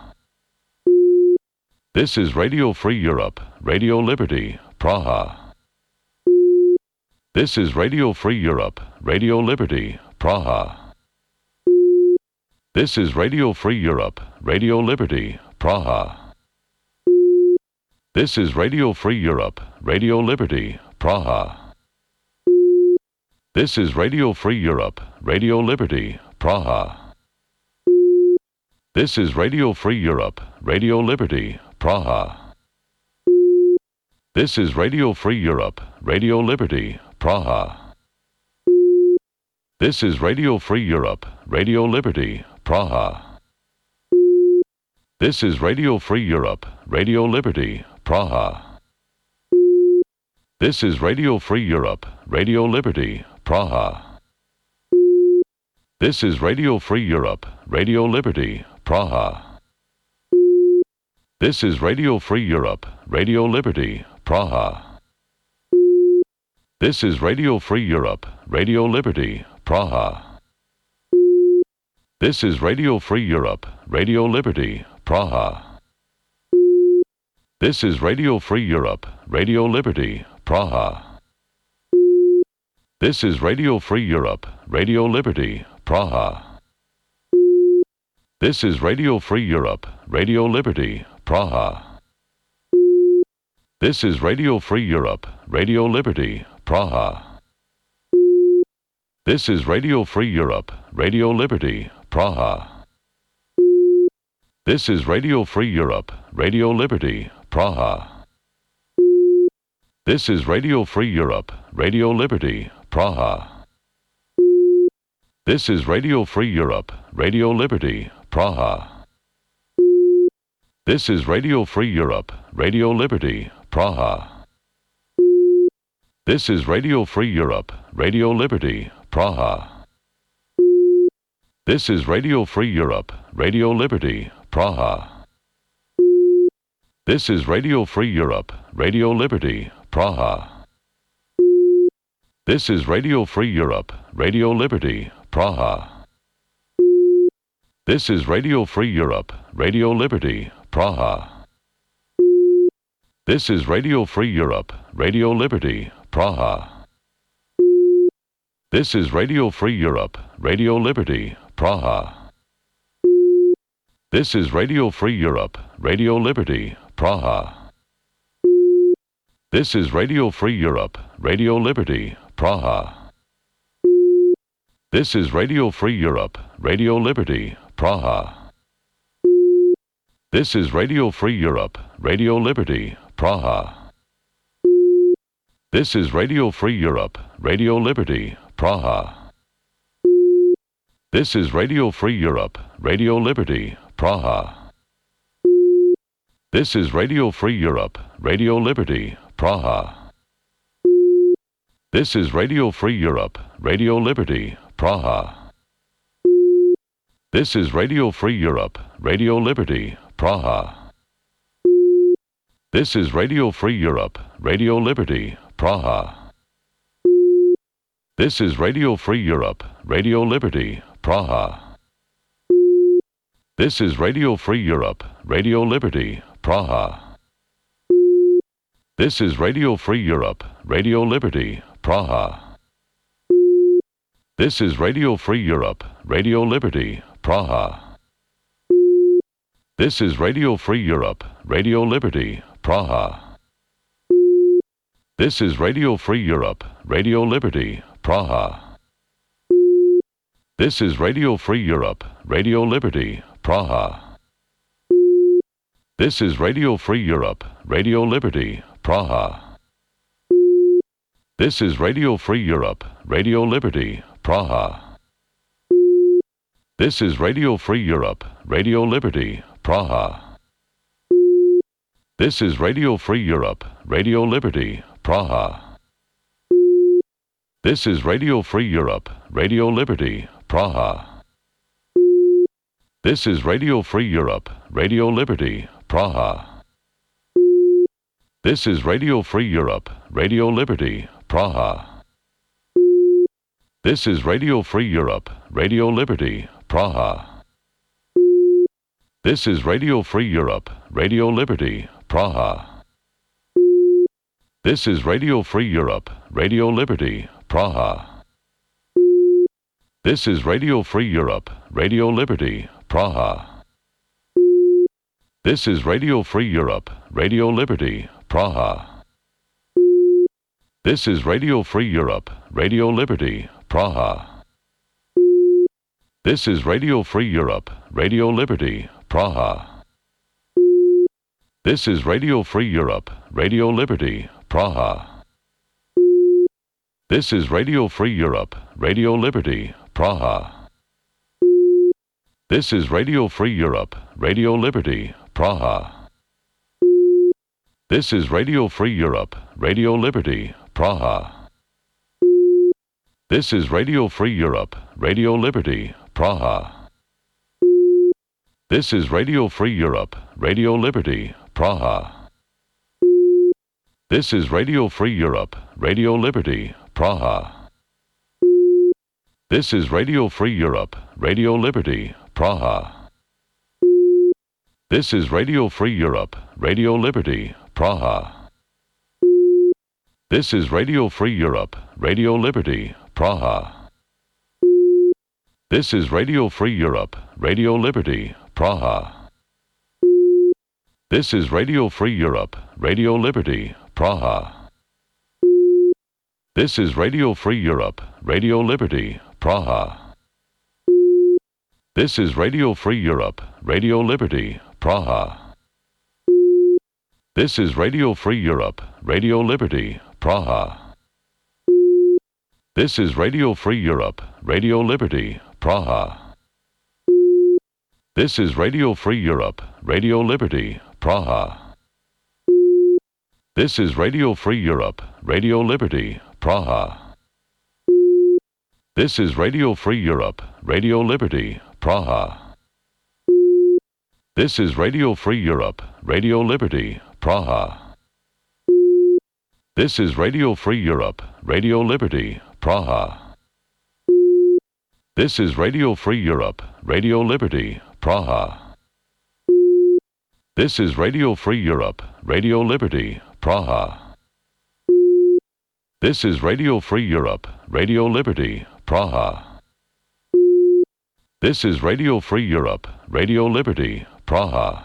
This is Radio Free Europe, Radio Liberty, Praha. This is Radio Free Europe, Radio Liberty, Praha. This is Radio Free Europe, Radio Liberty, Praha. This is Radio Free Europe, Radio Liberty, Praha. This is Radio Free Europe, Radio Liberty, Praha. This is Radio Free Europe, Radio Liberty, Praha. This is Radio Free Europe, Radio Liberty, Praha. This is Radio Free Europe, Radio Liberty, Praha. This is Radio Free Europe, Radio Liberty, Praha. This is Radio Free Europe, Radio Liberty, Praha. This is Radio Free Europe, Radio Liberty, Praha. This is Radio Free Europe, Radio Liberty, Praha. This is Radio Free Europe, Radio Liberty, Praha. This is Radio Free Europe, Radio Liberty, Praha. This is Radio Free Europe, Radio Liberty, Praha. This is Radio Free Europe, Radio Liberty, Praha. This is Radio Free Europe, Radio Liberty, Praha. This is Radio Free Europe, Radio Liberty, Praha. This is Radio Free Europe, Radio Liberty, Praha. This is Radio Free Europe, Radio Liberty, Praha. This is Radio Free Europe, Radio Liberty, Praha. This is Radio Free Europe, Radio Liberty, Praha. This is Radio Free Europe, Radio Liberty, Praha. This is Radio Free Europe, Radio Liberty, Praha. This is Radio Free Europe, Radio Liberty, Praha. This is Radio Free Europe, Radio Liberty, Praha. This is Radio Free Europe, Radio Liberty, Praha. This is Radio Free Europe, Radio Liberty, Praha. This is Radio Free Europe, Radio Liberty, Praha. This is Radio Free Europe, Radio Liberty, Praha. This is Radio Free Europe, Radio Liberty, Praha. This is Radio Free Europe, Radio Liberty, Praha. This is Radio Free Europe, Radio Liberty, Praha. This is Radio Free Europe, Radio Liberty, Praha. This is Radio Free Europe, Radio Liberty, Praha. This is Radio Free Europe, Radio Liberty, Praha. This is Radio Free Europe, Radio Liberty, Praha. This is Radio Free Europe, Radio Liberty, Praha. This is Radio Free Europe, Radio Liberty, Praha. This is Radio Free Europe, Radio Liberty, Praha. This is Radio Free Europe, Radio Liberty, Praha. This is Radio Free Europe, Radio Liberty, Praha. This is Radio Free Europe, Radio Liberty, Praha. This is Radio Free Europe, Radio Liberty, Praha. This is Radio Free Europe, Radio Liberty, Praha. This is Radio Free Europe, Radio Liberty, Praha. This is Radio Free Europe, Radio Liberty, Praha. This is Radio Free Europe, Radio Liberty, Praha. This is Radio Free Europe, Radio Liberty, Praha. This is Radio Free Europe, Radio Liberty, Praha. This is Radio Free Europe, Radio Liberty, Praha. This is Radio Free Europe, Radio Liberty, Praha. This is Radio Free Europe, Radio Liberty, Praha. This is Radio Free Europe, Radio Liberty, Praha. This is Radio Free Europe, Radio Liberty, Praha. This is Radio Free Europe, Radio Liberty, Praha. This is Radio Free Europe, Radio Liberty, Praha. This is Radio Free Europe, Radio Liberty, Praha. This is Radio Free Europe, Radio Liberty, Praha. This is Radio Free Europe, Radio Liberty, Praha. This is Radio Free Europe, Radio Liberty, Praha. This is Radio Free Europe, Radio Liberty, Praha. This is Radio Free Europe, Radio Liberty, Praha. This is Radio Free Europe, Radio Liberty, Praha. This is Radio Free Europe, Radio Liberty, Praha. This is Radio Free Europe, Radio Liberty, Praha. This is Radio Free Europe, Radio Liberty, Praha. This is Radio Free Europe, Radio Liberty, Praha. This is Radio Free Europe, Radio Liberty, Praha. This is Radio Free Europe, Radio Liberty, Praha. This is Radio Free Europe, Radio Liberty, Praha. This is Radio Free Europe, Radio Liberty, Praha. This is Radio Free Europe, Radio Liberty, Praha. This is Radio Free Europe, Radio Liberty, Praha. This is Radio Free Europe, Radio Liberty, Praha. This is Radio Free Europe, Radio Liberty, Praha. This is Radio Free Europe, Radio Liberty, Praha. This is Radio Free Europe, Radio Liberty, Praha. This is Radio Free Europe, Radio Liberty, Praha. This is Radio Free Europe, Radio Liberty, Praha. This is Radio Free Europe, Radio Liberty, Praha. This is Radio Free Europe, Radio Liberty, Praha. This is Radio Free Europe, Radio Liberty, Praha. This is Radio Free Europe, Radio Liberty, Praha. This is Radio Free Europe, Radio Liberty, Praha. This is Radio Free Europe, Radio Liberty, Praha.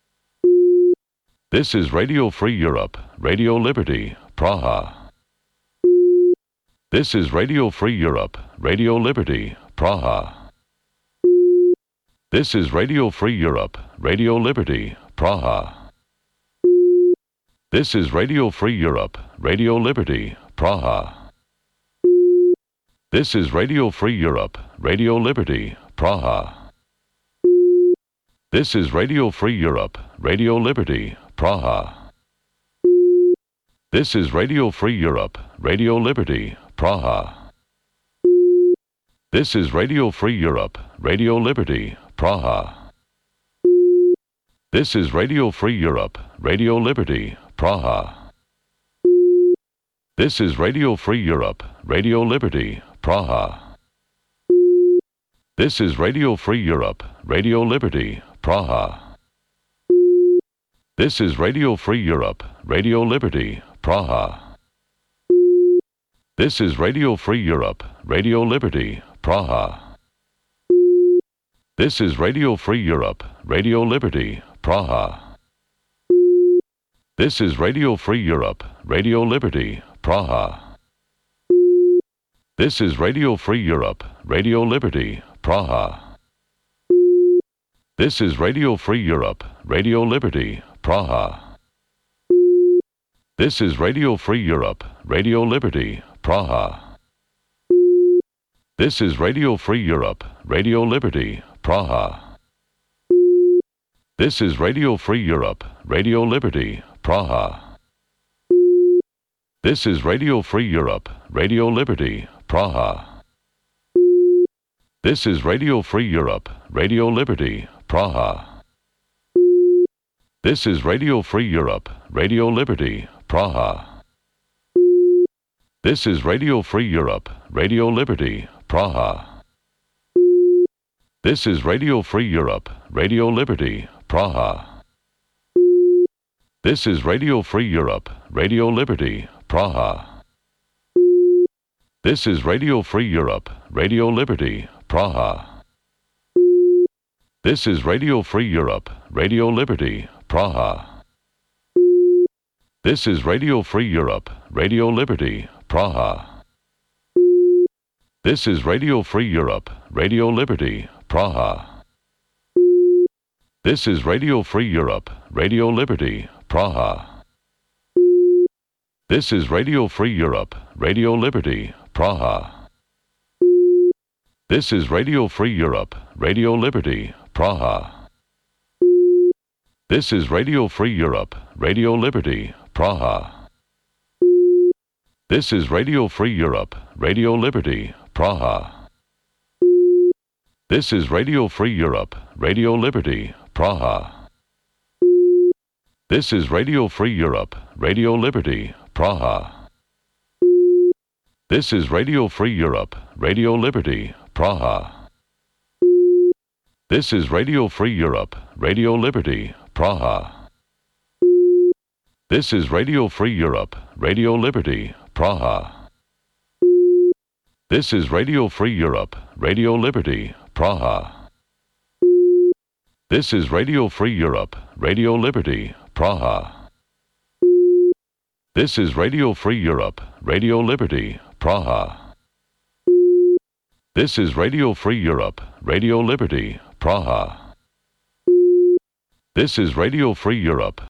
This is Radio Free Europe, Radio Liberty, Praha. This is Radio Free Europe, Radio Liberty, Praha. This is Radio Free Europe, Radio Liberty, Praha. This is Radio Free Europe, Radio Liberty, Praha. This is Radio Free Europe, Radio Liberty, Praha. This is Radio Free Europe, Radio Liberty, Praha. This is Radio Free Europe, Radio Liberty, Praha. This is Radio Free Europe, Radio Liberty, Praha. This is Radio Free Europe, Radio Liberty, Praha. This is Radio Free Europe, Radio Liberty, Praha. This is Radio Free Europe, Radio Liberty, Praha. This is Radio Free Europe, Radio Liberty, Praha. This is Radio Free Europe, Radio Liberty, Praha. This is Radio Free Europe, Radio Liberty, Praha. This is Radio Free Europe, Radio Liberty, Praha. This is Radio Free Europe, Radio Liberty, Praha. This is Radio Free Europe, Radio Liberty, Praha. This is Radio Free Europe, Radio Liberty, Praha. This is Radio Free Europe, Radio Liberty, Praha. This is Radio Free Europe, Radio Liberty, Praha. This is Radio Free Europe, Radio Liberty, Praha. This is Radio Free Europe, Radio Liberty, Praha. This is Radio Free Europe, Radio Liberty, Praha. This is Radio Free Europe, Radio Liberty, Praha. This is Radio Free Europe, Radio Liberty, Praha. This is Radio Free Europe, Radio Liberty, Praha. This is Radio Free Europe, Radio Liberty, Praha. This is Radio Free Europe, Radio Liberty, Praha. This is Radio Free Europe, Radio Liberty, Praha. This is Radio Free Europe, Radio Liberty, Praha. This is Radio Free Europe, Radio Liberty, Praha. This is Radio Free Europe, Radio Liberty, Praha. This is Radio Free Europe, Radio Liberty, Praha. This is Radio Free Europe, Radio Liberty, Praha. This is Radio Free Europe, Radio Liberty, Praha. This is Radio Free Europe, Radio Liberty, Praha. This is Radio Free Europe, Radio Liberty, Praha. This is Radio Free Europe, Radio Liberty, Praha. This is Radio Free Europe, Radio Liberty, Praha. This is Radio Free Europe, Radio Liberty, Praha. This is Radio Free Europe, Radio Liberty, Praha. This is Radio Free Europe, Radio Liberty, Praha. This is Radio Free Europe, Radio Liberty, Praha. This is Radio Free Europe, Radio Liberty, Praha. This is Radio Free Europe,